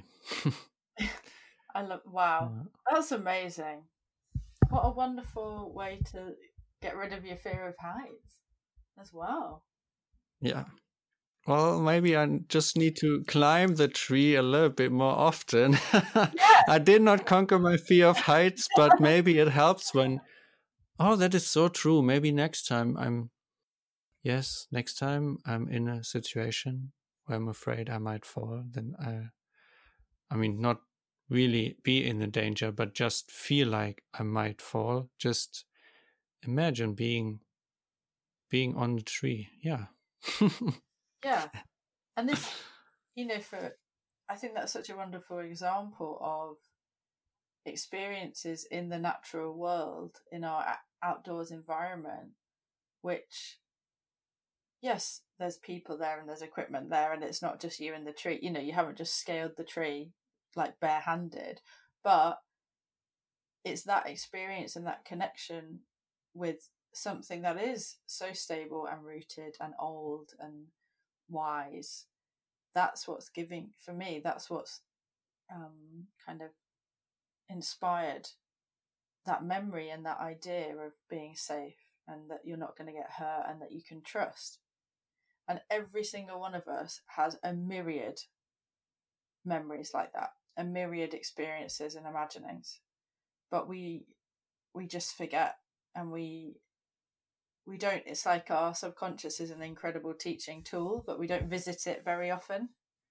[SPEAKER 2] I love, wow,
[SPEAKER 1] Yeah.
[SPEAKER 2] that's amazing. What a wonderful way to get rid of your fear of heights as well.
[SPEAKER 1] Yeah. Well, maybe I just need to climb the tree a little bit more often.
[SPEAKER 2] Yeah.
[SPEAKER 1] I did not conquer my fear of heights, but maybe it helps when, oh, that is so true. Maybe next time I'm, yes, next time I'm in a situation where I'm afraid I might fall, then I, I mean, not really be in the danger, but just feel like I might fall. Just imagine being, being on the tree. Yeah.
[SPEAKER 2] Yeah. And this, you know, for, I think that's such a wonderful example of experiences in the natural world, in our outdoors environment, which, yes, there's people there and there's equipment there, and it's not just you and the tree. You know, you haven't just scaled the tree like barehanded, but it's that experience and that connection with something that is so stable and rooted and old and wise. That's what's giving, for me, that's what's um, kind of inspired that memory and that idea of being safe, and that you're not going to get hurt, and that you can trust. And every single one of us has a myriad memories like that, a myriad experiences and imaginings, but we we just forget, and we we don't, it's like our subconscious is an incredible teaching tool, but we don't visit it very often.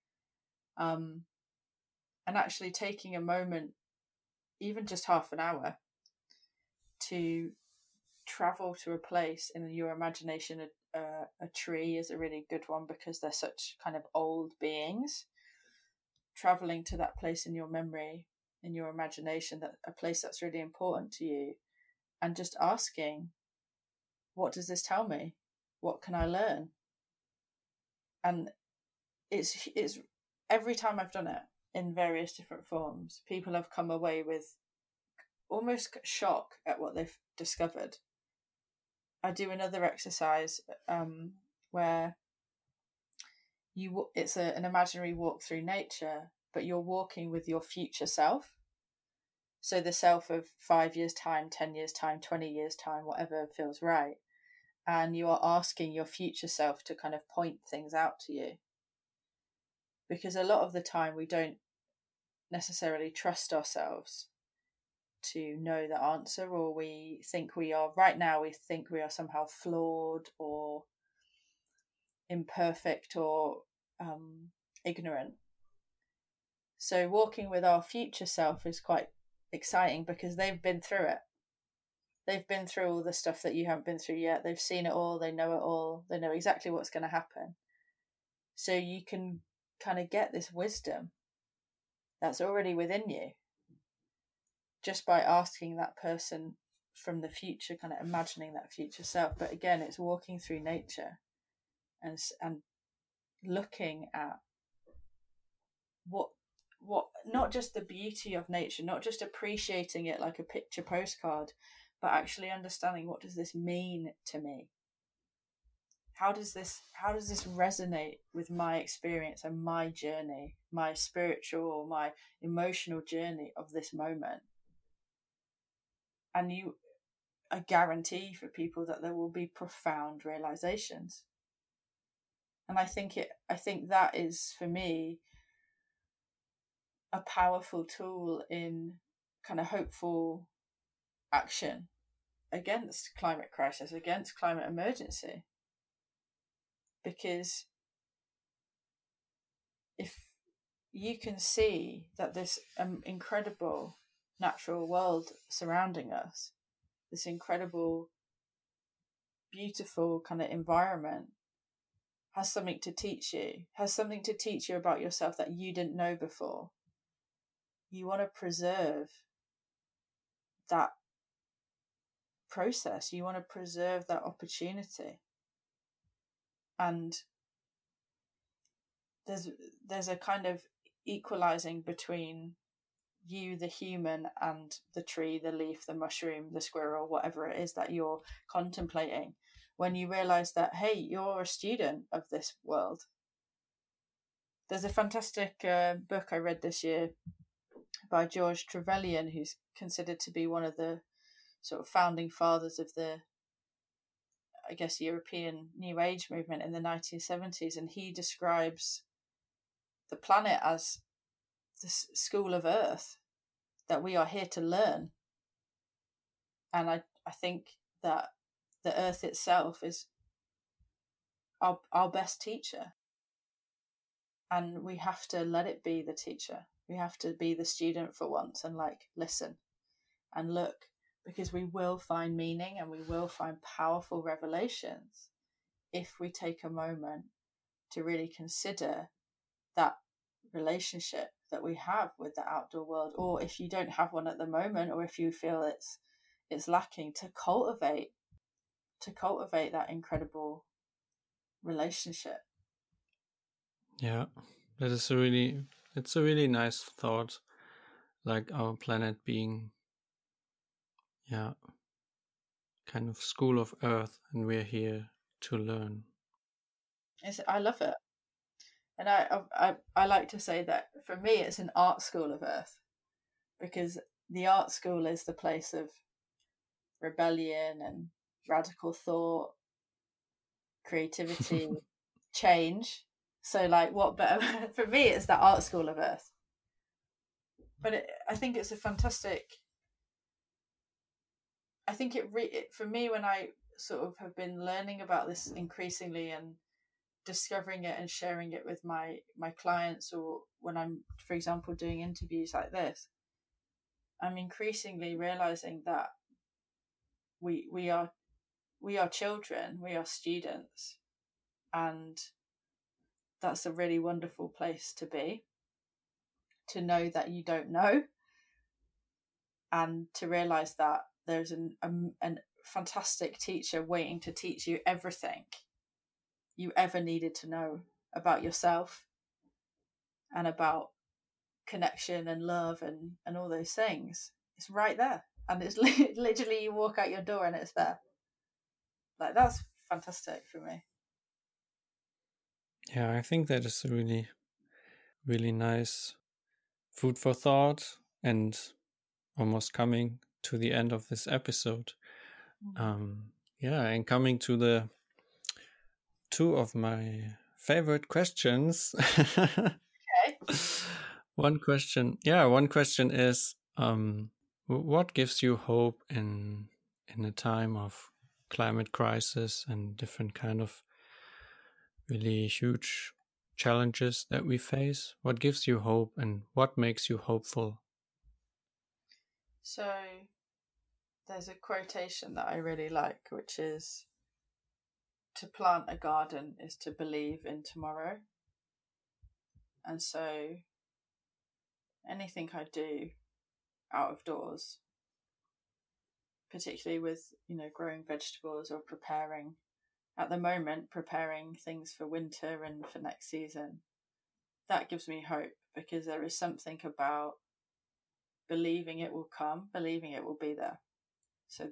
[SPEAKER 2] Um, and actually taking a moment, even just half an hour, to travel to a place in your imagination. A, a, a tree is a really good one because they're such kind of old beings. Traveling to that place in your memory, in your imagination, that a place that's really important to you, and just asking, what does this tell me? What can I learn? And it's it's every time I've done it in various different forms, people have come away with almost shock at what they've discovered. I do another exercise um, where you it's a, an imaginary walk through nature, but you're walking with your future self. So the self of five years time, ten years time, twenty years time, whatever feels right. And you are asking your future self to kind of point things out to you. Because a lot of the time we don't necessarily trust ourselves to know the answer, or we think we are, right now we think we are somehow flawed or imperfect or um, ignorant. So walking with our future self is quite exciting because they've been through it. They've been through all the stuff that you haven't been through yet. They've seen it all. They know it all. They know exactly what's going to happen. So you can kind of get this wisdom that's already within you just by asking that person from the future, kind of imagining that future self. But again, it's walking through nature and and looking at what what not just the beauty of nature, not just appreciating it like a picture postcard, but actually understanding, what does this mean to me? How does this how does this resonate with my experience and my journey, my spiritual or my emotional journey of this moment? And you, I guarantee for people that there will be profound realizations. And I think it I think that is, for me, a powerful tool in kind of hopeful action against climate crisis, against climate emergency. Because if, you can see that this um, incredible natural world surrounding us, this incredible, beautiful kind of environment, has something to teach you, has something to teach you about yourself that you didn't know before. You want to preserve that process. You want to preserve that opportunity. And there's there's a kind of equalizing between you, the human, and the tree, the leaf, the mushroom, the squirrel, whatever it is that you're contemplating, when you realize that, hey, you're a student of this world. There's a fantastic uh, book I read this year by George Trevelyan, who's considered to be one of the sort of founding fathers of the, I guess, European New Age movement in the nineteen seventies. And he describes the planet as the school of Earth, that we are here to learn. And I, I think that the Earth itself is our, our best teacher. And we have to let it be the teacher. We have to be the student for once and like listen and look, because we will find meaning and we will find powerful revelations if we take a moment to really consider that relationship that we have with the outdoor world. Or if you don't have one at the moment, or if you feel it's it's lacking, to cultivate to cultivate that incredible relationship.
[SPEAKER 1] Yeah, that is a really, it's a really nice thought, like our planet being, yeah, kind of school of Earth, and we're here to learn.
[SPEAKER 2] It's, I love it. And I, I I like to say that for me it's an art school of Earth, because the art school is the place of rebellion and radical thought, creativity, change. So like what better for me it's the art school of Earth. But it, I think it's a fantastic, I think it, re, it for me, when I sort of have been learning about this increasingly and discovering it and sharing it with my my clients, or when I'm, for example, doing interviews like this, I'm increasingly realizing that we we are we are children, we are students, and that's a really wonderful place to be, to know that you don't know, and to realize that there's an um, an fantastic teacher waiting to teach you everything you ever needed to know about yourself and about connection and love and and all those things. It's right there, and it's li- literally you walk out your door and it's there. Like, that's fantastic for me.
[SPEAKER 1] Yeah, I think that is a really, really nice food for thought, and almost coming to the end of this episode. Mm-hmm. Um, yeah, and coming to the two of my favorite questions.
[SPEAKER 2] Okay.
[SPEAKER 1] One question, yeah, one question is, um, what gives you hope in in a time of climate crisis and different kind of really huge challenges that we face? What gives you hope, and what makes you hopeful?
[SPEAKER 2] So there's a quotation that I really like, which is, to plant a garden is to believe in tomorrow. And so anything I do out of doors, particularly with, you know, growing vegetables or preparing, at the moment, preparing things for winter and for next season, that gives me hope, because there is something about believing it will come, believing it will be there. So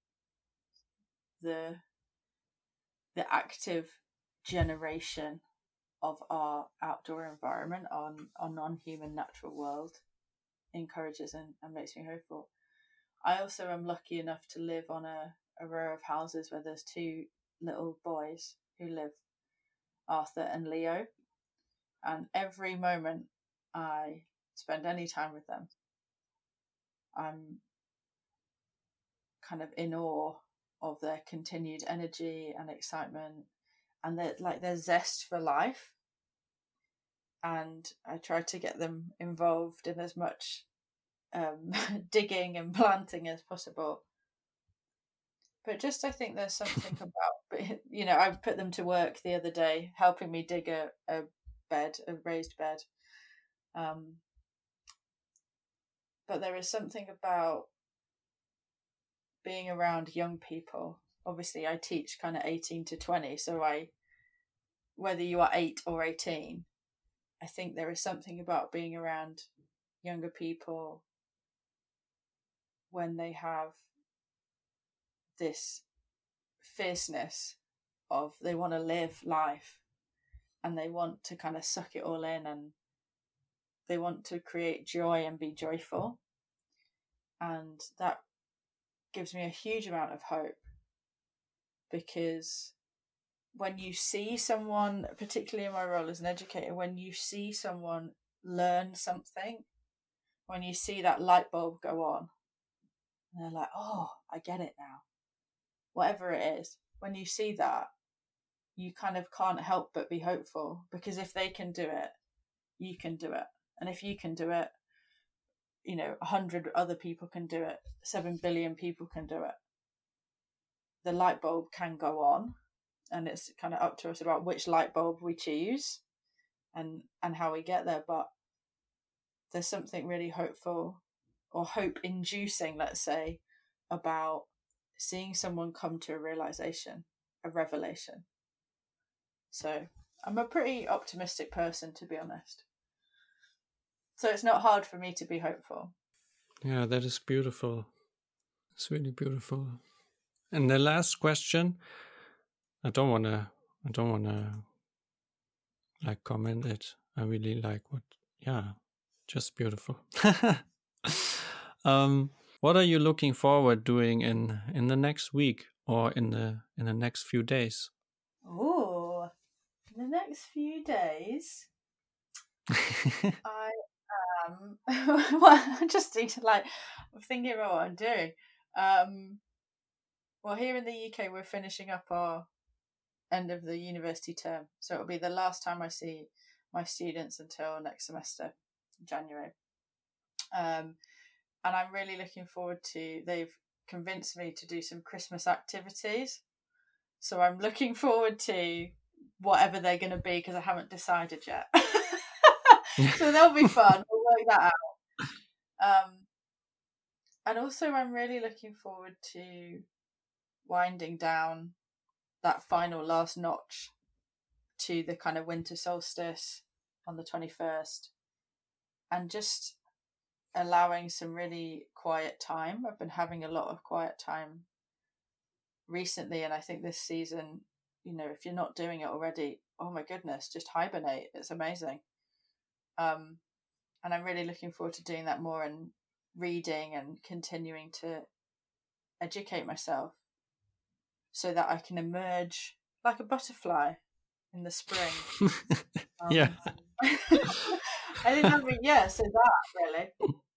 [SPEAKER 2] the the active generation of our outdoor environment, on our non-human natural world, encourages and, and makes me hopeful. I also am lucky enough to live on a, a row of houses where there's two little boys who live, Arthur and Leo, and every moment I spend any time with them, I'm kind of in awe of their continued energy and excitement, and their like their zest for life. and I try to get them involved in as much um, digging and planting as possible. But just, I think there's something about, you know, I put them to work the other day, helping me dig a, a bed, a raised bed. Um, but there is something about being around young people. Obviously, I teach kind of eighteen to twenty, so I, whether you are eight or eighteen, I think there is something about being around younger people when they have this fierceness of they want to live life and they want to kind of suck it all in and they want to create joy and be joyful. And that gives me a huge amount of hope, because when you see someone, particularly in my role as an educator, when you see someone learn something, when you see that light bulb go on, and they're like, oh, I get it now. Whatever it is, when you see that, you kind of can't help but be hopeful, because if they can do it, you can do it. And if you can do it, you know, a hundred other people can do it. Seven billion people can do it. The light bulb can go on, and it's kind of up to us about which light bulb we choose and, and how we get there. But there's something really hopeful or hope inducing, let's say, about seeing someone come to a realization, a revelation. So I'm a pretty optimistic person, to be honest. So it's not hard for me to be hopeful.
[SPEAKER 1] Yeah, that is beautiful. It's really beautiful. And the last question, I don't want to, I don't want to like comment it. I really like what, yeah, just beautiful. um, What are you looking forward doing in, in the next week or in the in the next few days?
[SPEAKER 2] Oh, in the next few days, I am. Well, I just need to like. I'm thinking about what I'm doing. Um, well, here in the U K, we're finishing up our end of the university term, so it'll be the last time I see my students until next semester, January. Um. And I'm really looking forward to, they've convinced me to do some Christmas activities. So I'm looking forward to whatever they're going to be, because I haven't decided yet. So they'll be fun. We'll work that out. Um, and also I'm really looking forward to winding down that final last notch to the kind of winter solstice on the twenty-first. And just allowing some really quiet time. I've been having a lot of quiet time recently, and I think this season, you know, if you're not doing it already, oh my goodness, just hibernate. It's amazing. Um, and I'm really looking forward to doing that more and reading and continuing to educate myself so that I can emerge like a butterfly in the spring. um,
[SPEAKER 1] yeah.
[SPEAKER 2] I think that'd be, yeah, so that really.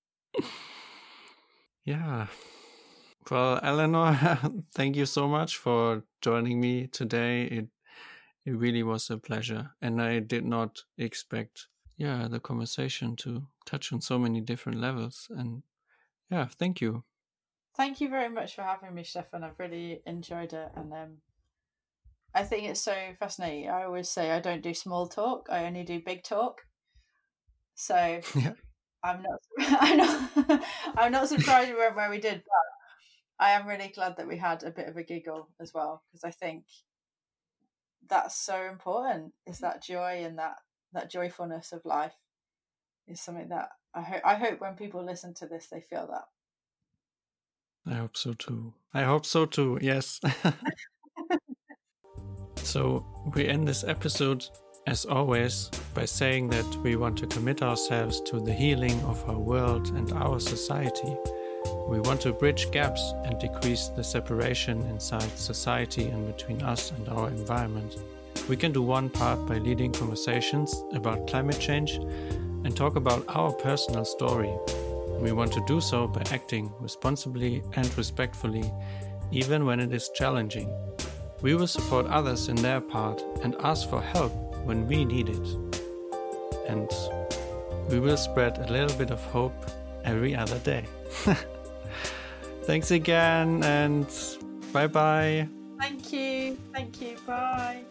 [SPEAKER 1] Yeah. Well, Eleanor, thank you so much for joining me today. It it really was a pleasure. And I did not expect, yeah, the conversation to touch on so many different levels. And yeah, thank you.
[SPEAKER 2] Thank you very much for having me, Stefan. I've really enjoyed it. And um, I think it's so fascinating. I always say I don't do small talk. I only do big talk. So yeah. I'm not, I'm not, I'm not surprised we went where we did, but I am really glad that we had a bit of a giggle as well, because I think that's so important. Is that joy and that that joyfulness of life is something that I hope. I hope when people listen to this, they feel that.
[SPEAKER 1] I hope so too. I hope so too. Yes. So we end this episode, as always, by saying that we want to commit ourselves to the healing of our world and our society. We want to bridge gaps and decrease the separation inside society and between us and our environment. We can do one part by leading conversations about climate change and talk about our personal story. We want to do so by acting responsibly and respectfully, even when it is challenging. We will support others in their part and ask for help when we need it. and we will spread a little bit of hope every other day. Thanks again, and bye-bye.
[SPEAKER 2] Thank you. Thank you. Bye.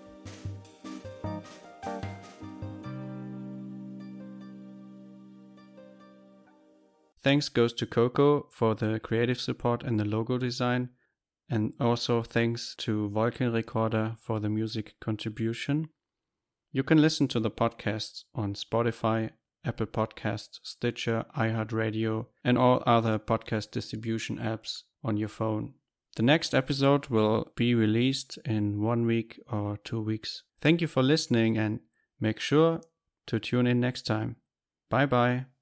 [SPEAKER 1] Thanks goes to Coco for the creative support and the logo design, and also thanks to Vulcan Recorder for the music contribution. You can listen to the podcast on Spotify, Apple Podcasts, Stitcher, iHeartRadio, and all other podcast distribution apps on your phone. The next episode will be released in one week or two weeks. Thank you for listening, and make sure to tune in next time. Bye bye.